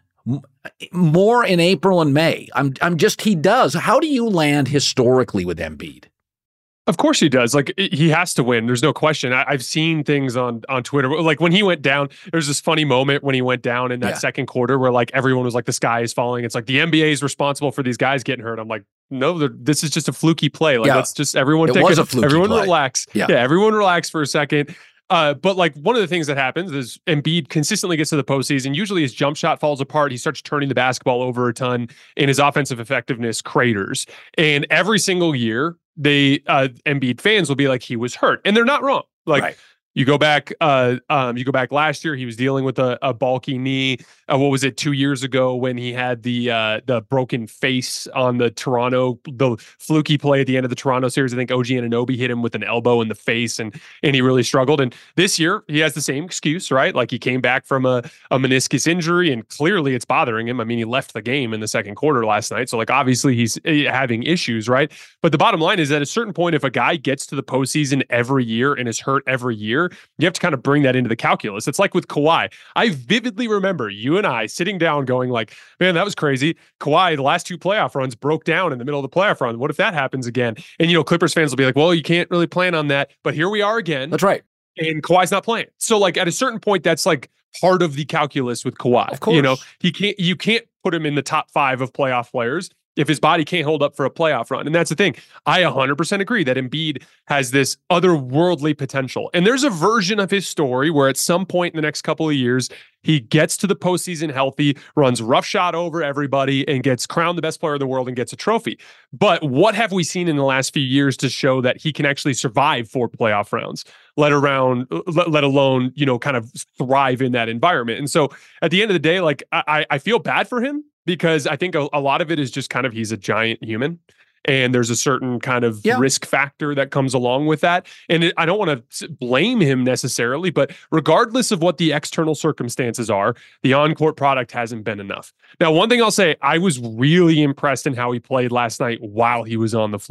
more in April and May. I'm, I'm just, he does. How do you land historically with Embiid? Of course he does. Like, he has to win. There's no question. I, I've seen things on, on Twitter. Like, when he went down, there's this funny moment when he went down in that yeah. second quarter where, like, everyone was like, the sky is falling. It's like, the N B A is responsible for these guys getting hurt. I'm like, no, this is just a fluky play. Like, yeah. let's just, everyone it take was a, a fluky everyone play. relax. Yeah. yeah, everyone relax for a second. Uh, but like one of the things that happens is Embiid consistently gets to the postseason. Usually his jump shot falls apart. He starts turning the basketball over a ton, and his offensive effectiveness craters. And every single year, they uh, Embiid fans will be like, he was hurt, and they're not wrong. Like. Right. You go back, uh, um, you go back last year. He was dealing with a, a bulky knee. Uh, what was it? Two years ago, when he had the uh, the broken face on the Toronto, the fluky play at the end of the Toronto series. I think O G Anunoby hit him with an elbow in the face, and and he really struggled. And this year, he has the same excuse, right? Like, he came back from a, a meniscus injury, and clearly it's bothering him. I mean, he left the game in the second quarter last night, so like obviously he's having issues, right? But the bottom line is, at a certain point, if a guy gets to the postseason every year and is hurt every year, you have to kind of bring that into the calculus. It's like with Kawhi. I vividly remember you and I sitting down going like, man, that was crazy. Kawhi, the last two playoff runs broke down in the middle of the playoff run. What if that happens again? And, you know, Clippers fans will be like, well, you can't really plan on that. But here we are again. That's right. And Kawhi's not playing. So like at a certain point, that's like part of the calculus with Kawhi. Of course. You know, he can't, you can't put him in the top five of playoff players if his body can't hold up for a playoff run. And that's the thing. I one hundred percent agree that Embiid has this otherworldly potential. And there's a version of his story where at some point in the next couple of years, he gets to the postseason healthy, runs roughshod over everybody, and gets crowned the best player in the world and gets a trophy. But what have we seen in the last few years to show that he can actually survive four playoff rounds, let around, let, let alone, you know, kind of thrive in that environment? And so at the end of the day, like, I, I feel bad for him, because I think a, a lot of it is just kind of, he's a giant human, and there's a certain kind of yeah. risk factor that comes along with that. And it, I don't want to blame him necessarily, but regardless of what the external circumstances are, the on-court product hasn't been enough. Now, one thing I'll say, I was really impressed in how he played last night while he was on the floor.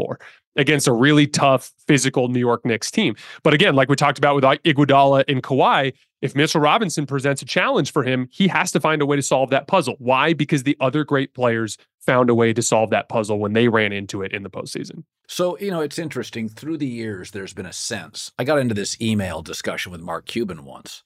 against a really tough, physical New York Knicks team. But again, like we talked about with Iguodala and Kawhi, if Mitchell Robinson presents a challenge for him, he has to find a way to solve that puzzle. Why? Because the other great players found a way to solve that puzzle when they ran into it in the postseason. So, you know, it's interesting. Through the years, there's been a sense. I got into this email discussion with Mark Cuban once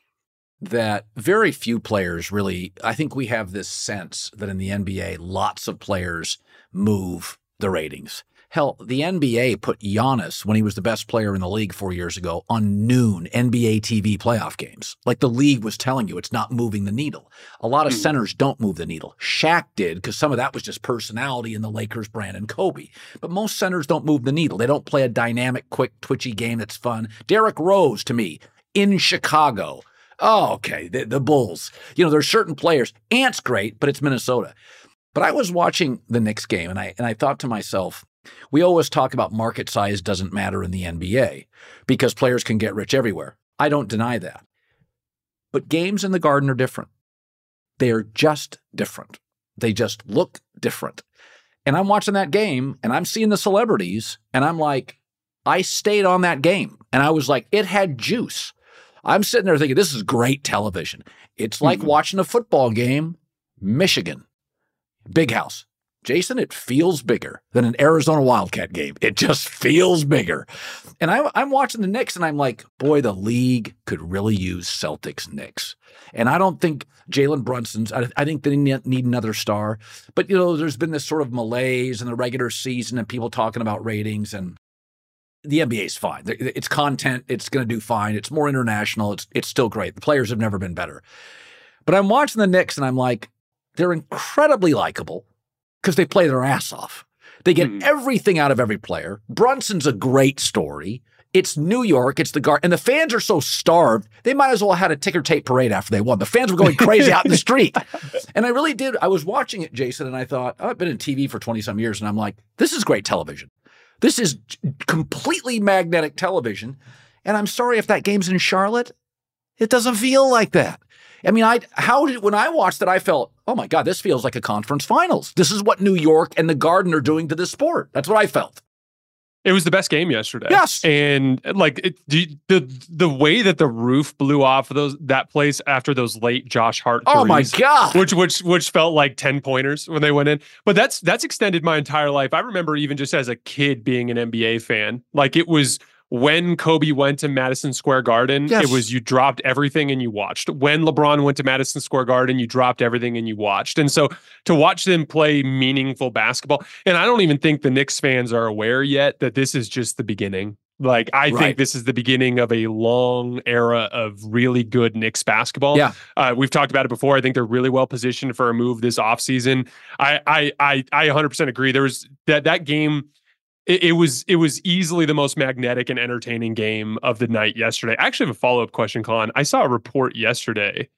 that very few players really, I think we have this sense that in the N B A, lots of players move the ratings. Hell, the N B A put Giannis, when he was the best player in the league four years ago, on noon N B A T V playoff games. Like the league was telling you, it's not moving the needle. A lot of mm. centers don't move the needle. Shaq did, because some of that was just personality in the Lakers, Brandon, Kobe. But most centers don't move the needle. They don't play a dynamic, quick, twitchy game that's fun. Derrick Rose, to me, in Chicago. Oh, okay, the, the Bulls. You know, there's certain players. Ant's great, but it's Minnesota. But I was watching the Knicks game, and I and I thought to myself, we always talk about market size doesn't matter in the N B A because players can get rich everywhere. I don't deny that. But games in the Garden are different. They're just different. They just look different. And I'm watching that game, and I'm seeing the celebrities, and I'm like, I stayed on that game. And I was like, it had juice. I'm sitting there thinking, this is great television. It's like mm-hmm. watching a football game, Michigan, Big House. Jason, it feels bigger than an Arizona Wildcat game. It just feels bigger. And I, I'm watching the Knicks, and I'm like, boy, the league could really use Celtics Knicks. And I don't think Jalen Brunson's, I, I think they need another star. But, you know, there's been this sort of malaise in the regular season and people talking about ratings, and the N B A is fine. It's content. It's going to do fine. It's more international. It's it's still great. The players have never been better. But I'm watching the Knicks, and I'm like, they're incredibly likable because they play their ass off. They get mm. everything out of every player. Brunson's a great story. It's New York. It's the guard. And the fans are so starved, they might as well have had a ticker tape parade after they won. The fans were going crazy out in the street. And I really did. I was watching it, Jason, and I thought, oh, I've been in T V for twenty-some years, and I'm like, this is great television. This is completely magnetic television. And I'm sorry if that game's in Charlotte. It doesn't feel like that. I mean, I how did when I watched it, I felt, oh my God, this feels like a conference finals. This is what New York and the Garden are doing to this sport. That's what I felt. It was the best game yesterday. Yes, and like it, the the way that the roof blew off of those that place after those late Josh Hart threes, oh my God, which which which felt like ten pointers when they went in. But that's that's extended my entire life. I remember even just as a kid being an N B A fan, like it was. When Kobe went to Madison Square Garden, yes. it was you dropped everything and you watched. When LeBron went to Madison Square Garden, you dropped everything and you watched. And so to watch them play meaningful basketball, and I don't even think the Knicks fans are aware yet that this is just the beginning. Like, I right. think this is the beginning of a long era of really good Knicks basketball. Yeah. Uh, we've talked about it before. I think they're really well positioned for a move this offseason. I, I, I, I one hundred percent agree. There was that, that game. It, it was it was easily the most magnetic and entertaining game of the night yesterday. I actually have a follow-up question, Colin. I saw a report yesterday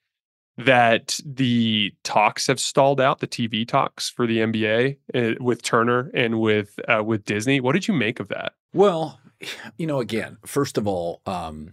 that the talks have stalled out, the T V talks for the N B A uh, with Turner and with uh, with Disney. What did you make of that? Well, you know, again, first of all, um,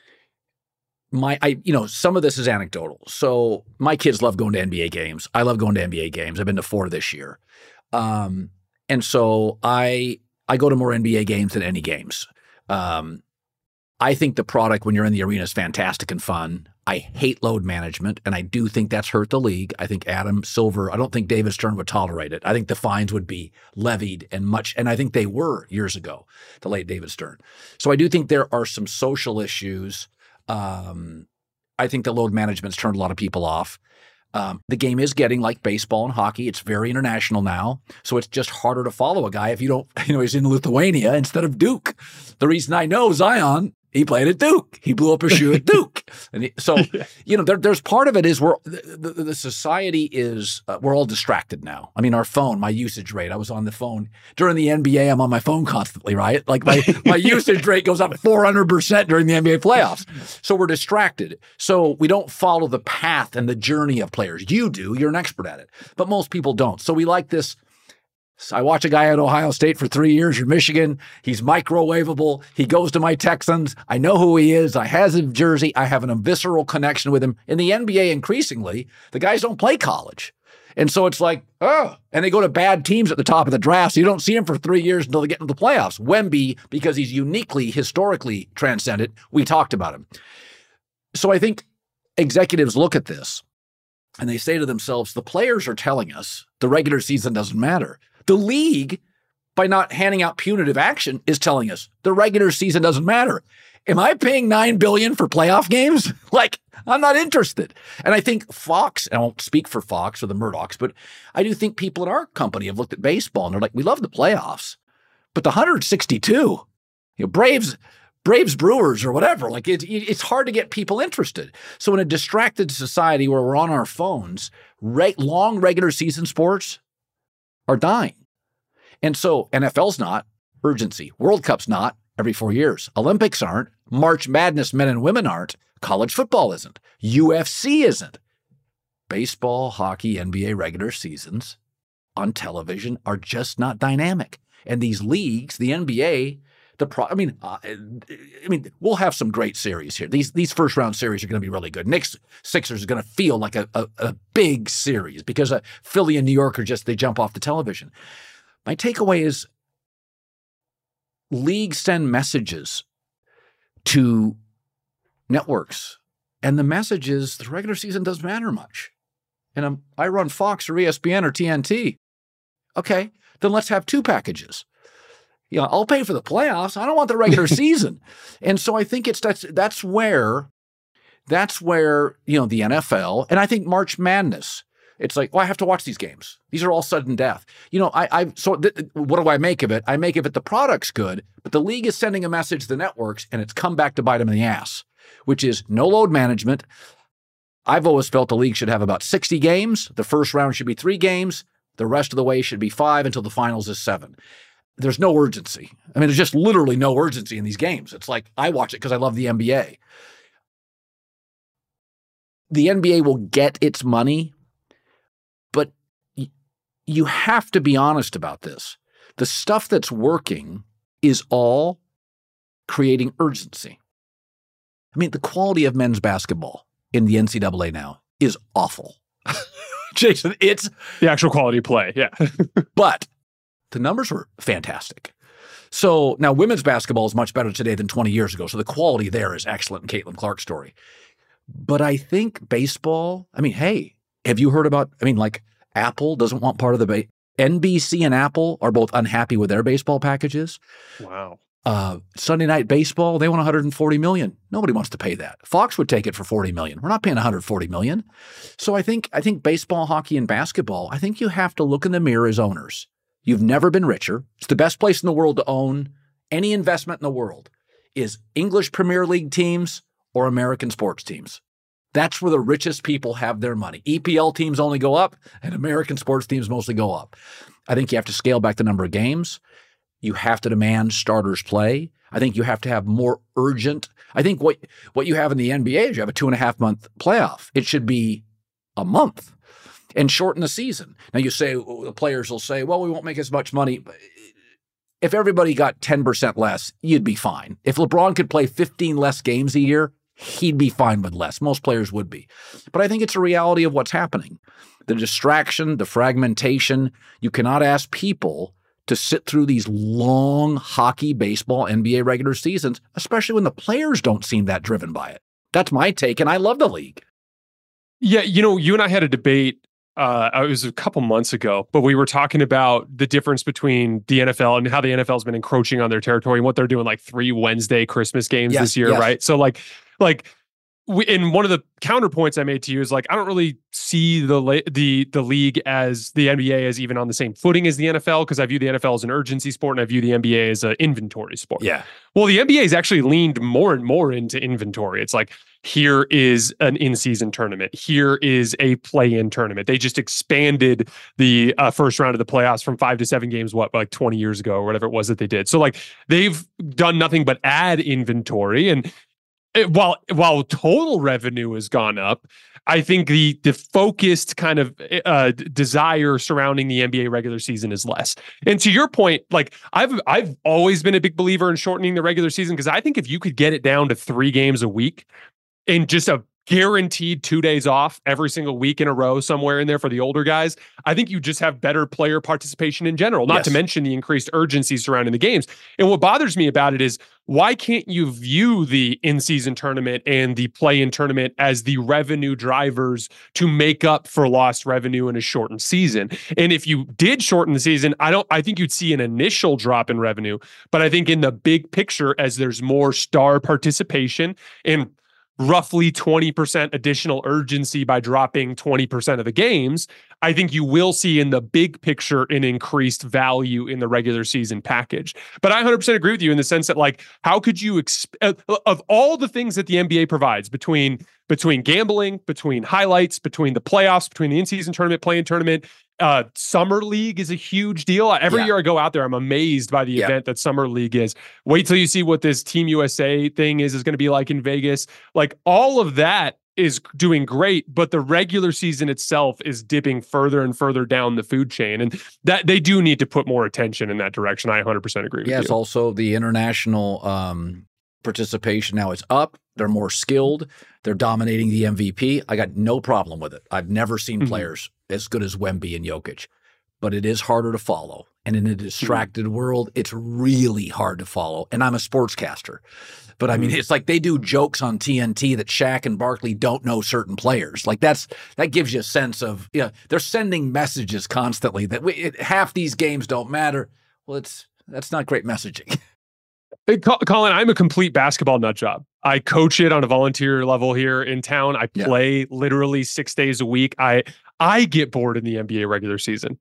my I you know some of this is anecdotal. So my kids love going to N B A games. I love going to N B A games. I've been to four this year, um, and so I. I go to more N B A games than any games. Um, I think the product when you're in the arena is fantastic and fun. I hate load management, and I do think that's hurt the league. I think Adam Silver, I don't think David Stern would tolerate it. I think the fines would be levied and much, and I think they were years ago, the late David Stern. So I do think there are some social issues. Um, I think the load management's turned a lot of people off. Um, the game is getting like baseball and hockey. It's very international now. So it's just harder to follow a guy if you don't, you know, he's in Lithuania instead of Duke. The reason I know Zion, he played at Duke. He blew up a shoe at Duke. And he, so, you know, there, there's part of it is we're, the, the, the society is, uh, we're all distracted now. I mean, our phone, my usage rate, I was on the phone during the N B A. I'm on my phone constantly, right? Like my, my usage rate goes up four hundred percent during the N B A playoffs. So we're distracted. So we don't follow the path and the journey of players. You do, you're an expert at it, but most people don't. So we like this. So I watch a guy at Ohio State for three years or Michigan. He's microwavable. He goes to my Texans. I know who he is. I have his jersey. I have an visceral connection with him. In the N B A, increasingly, the guys don't play college. And so it's like, oh, and they go to bad teams at the top of the draft. So you don't see him for three years until they get into the playoffs. Wemby, because he's uniquely, historically transcendent, we talked about him. So I think executives look at this and they say to themselves, the players are telling us the regular season doesn't matter. The league, by not handing out punitive action, is telling us the regular season doesn't matter. Am I paying nine billion dollars for playoff games? Like, I'm not interested. And I think Fox, and I won't speak for Fox or the Murdochs, but I do think people in our company have looked at baseball and they're like, we love the playoffs, but the one hundred sixty-two, you know, Braves, Braves Brewers or whatever, like it, it's hard to get people interested. So in a distracted society where we're on our phones, re- long regular season sports are dying. And so N F L's not, urgency. World Cup's not, every four years. Olympics aren't. March Madness men and women aren't. College football isn't. U F C isn't. Baseball, hockey, N B A regular seasons on television are just not dynamic. And these leagues, the N B A, the pro, I mean, uh, I mean, we'll have some great series here. These these first round series are going to be really good. Knicks Sixers is going to feel like a, a, a big series because uh, Philly and New York are just, they jump off the television. My takeaway is leagues send messages to networks, and the message is the regular season doesn't matter much. And I'm, I run Fox or E S P N or T N T. Okay, then let's have two packages. You know, I'll pay for the playoffs. I don't want the regular season. And so I think it's that's that's where that's where, you know, the N F L, and I think March Madness, it's like, well, I have to watch these games. These are all sudden death. You know, I, I so th- what do I make of it? I make of it the product's good, but the league is sending a message to the networks, and it's come back to bite them in the ass, which is no load management. I've always felt the league should have about sixty games. The first round should be three games. The rest of the way should be five until the finals is seven. There's no urgency. I mean, there's just literally no urgency in these games. It's like, I watch it because I love the N B A. The N B A will get its money, but y- you have to be honest about this. The stuff that's working is all creating urgency. I mean, the quality of men's basketball in the N C double A now is awful. Jason, it's... The actual quality of play, yeah. But the numbers were fantastic. So now women's basketball is much better today than twenty years ago. So the quality there is excellent in Caitlin Clark's story. But I think baseball, I mean, hey, have you heard about, I mean, like Apple doesn't want part of the, ba- N B C and Apple are both unhappy with their baseball packages. Wow. Uh, Sunday Night Baseball, they want one hundred forty million dollars. Nobody wants to pay that. Fox would take it for forty million dollars. We're not paying one hundred forty million dollars. So I think, I think baseball, hockey, and basketball, I think you have to look in the mirror as owners. You've never been richer. It's the best place in the world to own any investment in the world is English Premier League teams or American sports teams. That's where the richest people have their money. E P L teams only go up, and American sports teams mostly go up. I think you have to scale back the number of games. You have to demand starters play. I think you have to have more urgent. I think what, what you have in the N B A is you have a two and a half month playoff. It should be a month and shorten the season. Now you say, the players will say, well, we won't make as much money. If everybody got ten percent less, you'd be fine. If LeBron could play fifteen less games a year, he'd be fine with less. Most players would be. But I think it's a reality of what's happening. The distraction, the fragmentation. You cannot ask people to sit through these long hockey, baseball, N B A regular seasons, especially when the players don't seem that driven by it. That's my take, and I love the league. Yeah, you know, you and I had a debate, uh, it was a couple months ago, but we were talking about the difference between the N F L and how the N F L has been encroaching on their territory and what they're doing, like three Wednesday Christmas games yes, this year, yes. right? So like, like, we, and one of the counterpoints I made to you is like, I don't really see the the the league as the N B A as even on the same footing as the N F L, because I view the N F L as an urgency sport and I view the N B A as an inventory sport. Yeah. Well, the N B A has actually leaned more and more into inventory. It's like, here is an in-season tournament. Here is a play-in tournament. They just expanded the uh, first round of the playoffs from five to seven games, what, like twenty years ago or whatever it was that they did. So like they've done nothing but add inventory. And it, while while total revenue has gone up, I think the the focused kind of uh, desire surrounding the N B A regular season is less. And to your point, like I've I've always been a big believer in shortening the regular season, because I think if you could get it down to three games a week, in just a guaranteed two days off every single week in a row somewhere in there for the older guys, I think you just have better player participation in general, not yes. to mention the increased urgency surrounding the games. And what bothers me about it is, why can't you view the in-season tournament and the play-in tournament as the revenue drivers to make up for lost revenue in a shortened season? And if you did shorten the season, I don't I think you'd see an initial drop in revenue, but I think in the big picture, as there's more star participation and roughly twenty percent additional urgency by dropping twenty percent of the games, I think you will see in the big picture an increased value in the regular season package. But I one hundred percent agree with you in the sense that, like, how could you, exp- of all the things that the N B A provides between between gambling, between highlights, between the playoffs, between the in-season tournament, play-in tournament, uh, Summer League is a huge deal. Every yeah. year I go out there, I'm amazed by the yeah. event that Summer League is. Wait till you see what this Team U S A thing is, is going to be like in Vegas. Like, all of that is doing great, but the regular season itself is dipping further and further down the food chain. And that they do need to put more attention in that direction. I one hundred percent agree with yes, you. Yes, also the international um, participation now is up. They're more skilled. They're dominating the M V P. I got no problem with it. I've never seen mm-hmm. players as good as Wemby and Jokic, but it is harder to follow. And in a distracted mm-hmm. world, it's really hard to follow. And I'm a sportscaster. But I mean, it's like they do jokes on T N T that Shaq and Barkley don't know certain players. Like that's that gives you a sense of, you know, they're sending messages constantly that we, it, half these games don't matter. Well, it's that's not great messaging. Hey, Colin, I'm a complete basketball nut job. I coach it on a volunteer level here in town. I play yeah. literally six days a week. I I get bored in the N B A regular season.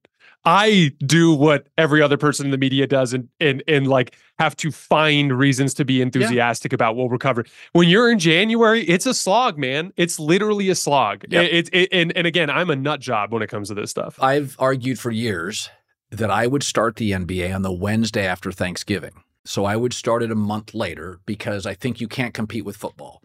I do what every other person in the media does and and and like have to find reasons to be enthusiastic yeah. about what we're covering. When you're in January, it's a slog, man. It's literally a slog. Yep. It's it, and and again, I'm a nut job when it comes to this stuff. I've argued for years that I would start the N B A on the Wednesday after Thanksgiving. So I would start it a month later because I think you can't compete with football.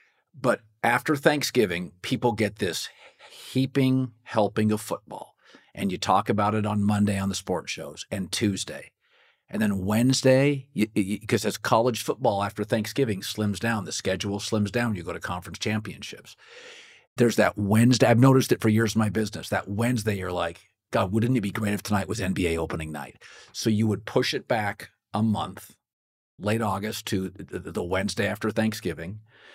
But after Thanksgiving, people get this heaping helping of football. And you talk about it on Monday on the sports shows and Tuesday. And then Wednesday, because as college football after Thanksgiving slims down, the schedule slims down, you go to conference championships. There's that Wednesday. I've noticed it for years in my business. That Wednesday, you're like, God, wouldn't it be great if tonight was N B A opening night? So you would push it back a month, late August to the Wednesday after Thanksgiving.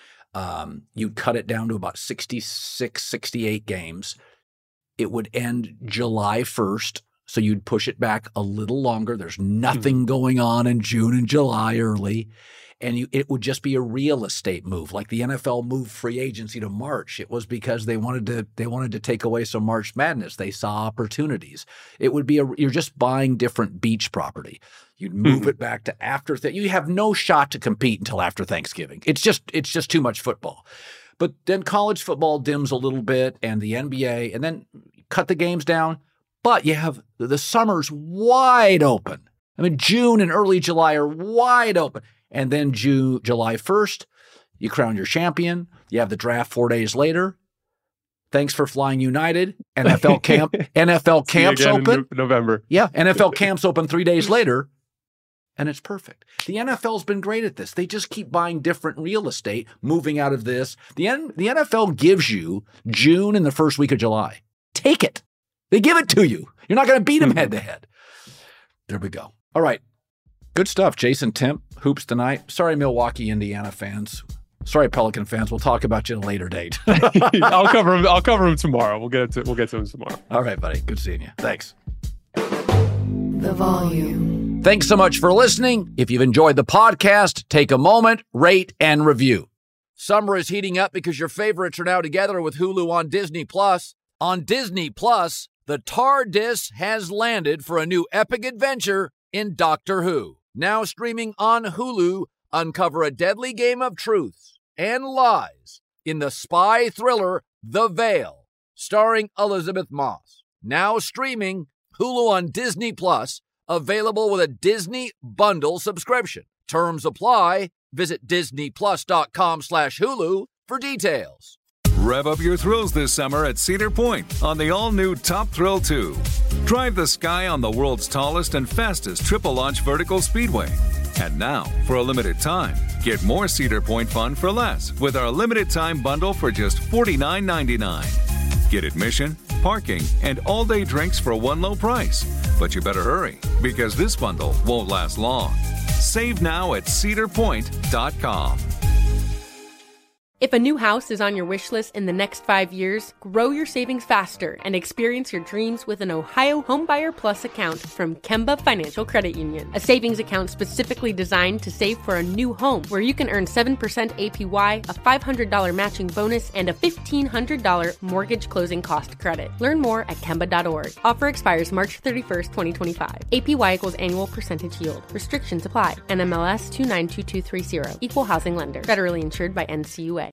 Um, you'd cut it down to about sixty-six, sixty-eight games. It would end July first, so you'd push it back a little longer. There's nothing going on in June and July early, and you, it would just be a real estate move, like the N F L moved free agency to March. It was because they wanted to they wanted to take away some March Madness. They saw opportunities. It would be a you're just buying different beach property. You'd move mm-hmm. it back to after th- you have no shot to compete until after Thanksgiving. It's just it's just too much football. But then college football dims a little bit and the N B A, and then cut the games down. But you have the summer's wide open. I mean, June and early July are wide open. And then June, July first, you crown your champion. You have the draft four days later. Thanks for flying United. N F L camp, N F L camps open. November. Yeah, N F L camps open three days later. And it's perfect. The N F L's been great at this. They just keep buying different real estate, moving out of this. The, N- the N F L gives you June and the first week of July. Take it. They give it to you. You're not going to beat them head to head. There we go. All right. Good stuff. Jason Timp, Hoops Tonight. Sorry, Milwaukee, Indiana fans. Sorry, Pelican fans. We'll talk about you at a later date. I'll cover them. I'll cover them tomorrow. We'll get to we'll get to them tomorrow. All right, buddy. Good seeing you. Thanks. The Volume. Thanks so much for listening. If you've enjoyed the podcast, take a moment, rate, and review. Summer is heating up because your favorites are now together with Hulu on Disney Plus. On Disney Plus, the TARDIS has landed for a new epic adventure in Doctor Who. Now streaming on Hulu, uncover a deadly game of truths and lies in the spy thriller The Veil, starring Elizabeth Moss. Now streaming Hulu on Disney Plus, available with a Disney Bundle subscription. Terms apply. Visit disneyplus.com slash Hulu for details. Rev up your thrills this summer at Cedar Point on the all-new Top Thrill two. Drive the sky on the world's tallest and fastest triple-launch vertical speedway. And now, for a limited time, get more Cedar Point fun for less with our limited time bundle for just forty-nine ninety-nine. Get admission, parking, and all-day drinks for one low price. But you better hurry, because this bundle won't last long. Save now at cedar point dot com. If a new house is on your wish list in the next five years, grow your savings faster and experience your dreams with an Ohio Homebuyer Plus account from Kemba Financial Credit Union. A savings account specifically designed to save for a new home, where you can earn seven percent A P Y, a five hundred dollars matching bonus, and a fifteen hundred dollars mortgage closing cost credit. Learn more at kemba dot org. Offer expires March thirty-first, twenty twenty-five. A P Y equals annual percentage yield. Restrictions apply. N M L S two nine two two three zero. Equal housing lender. Federally insured by N C U A.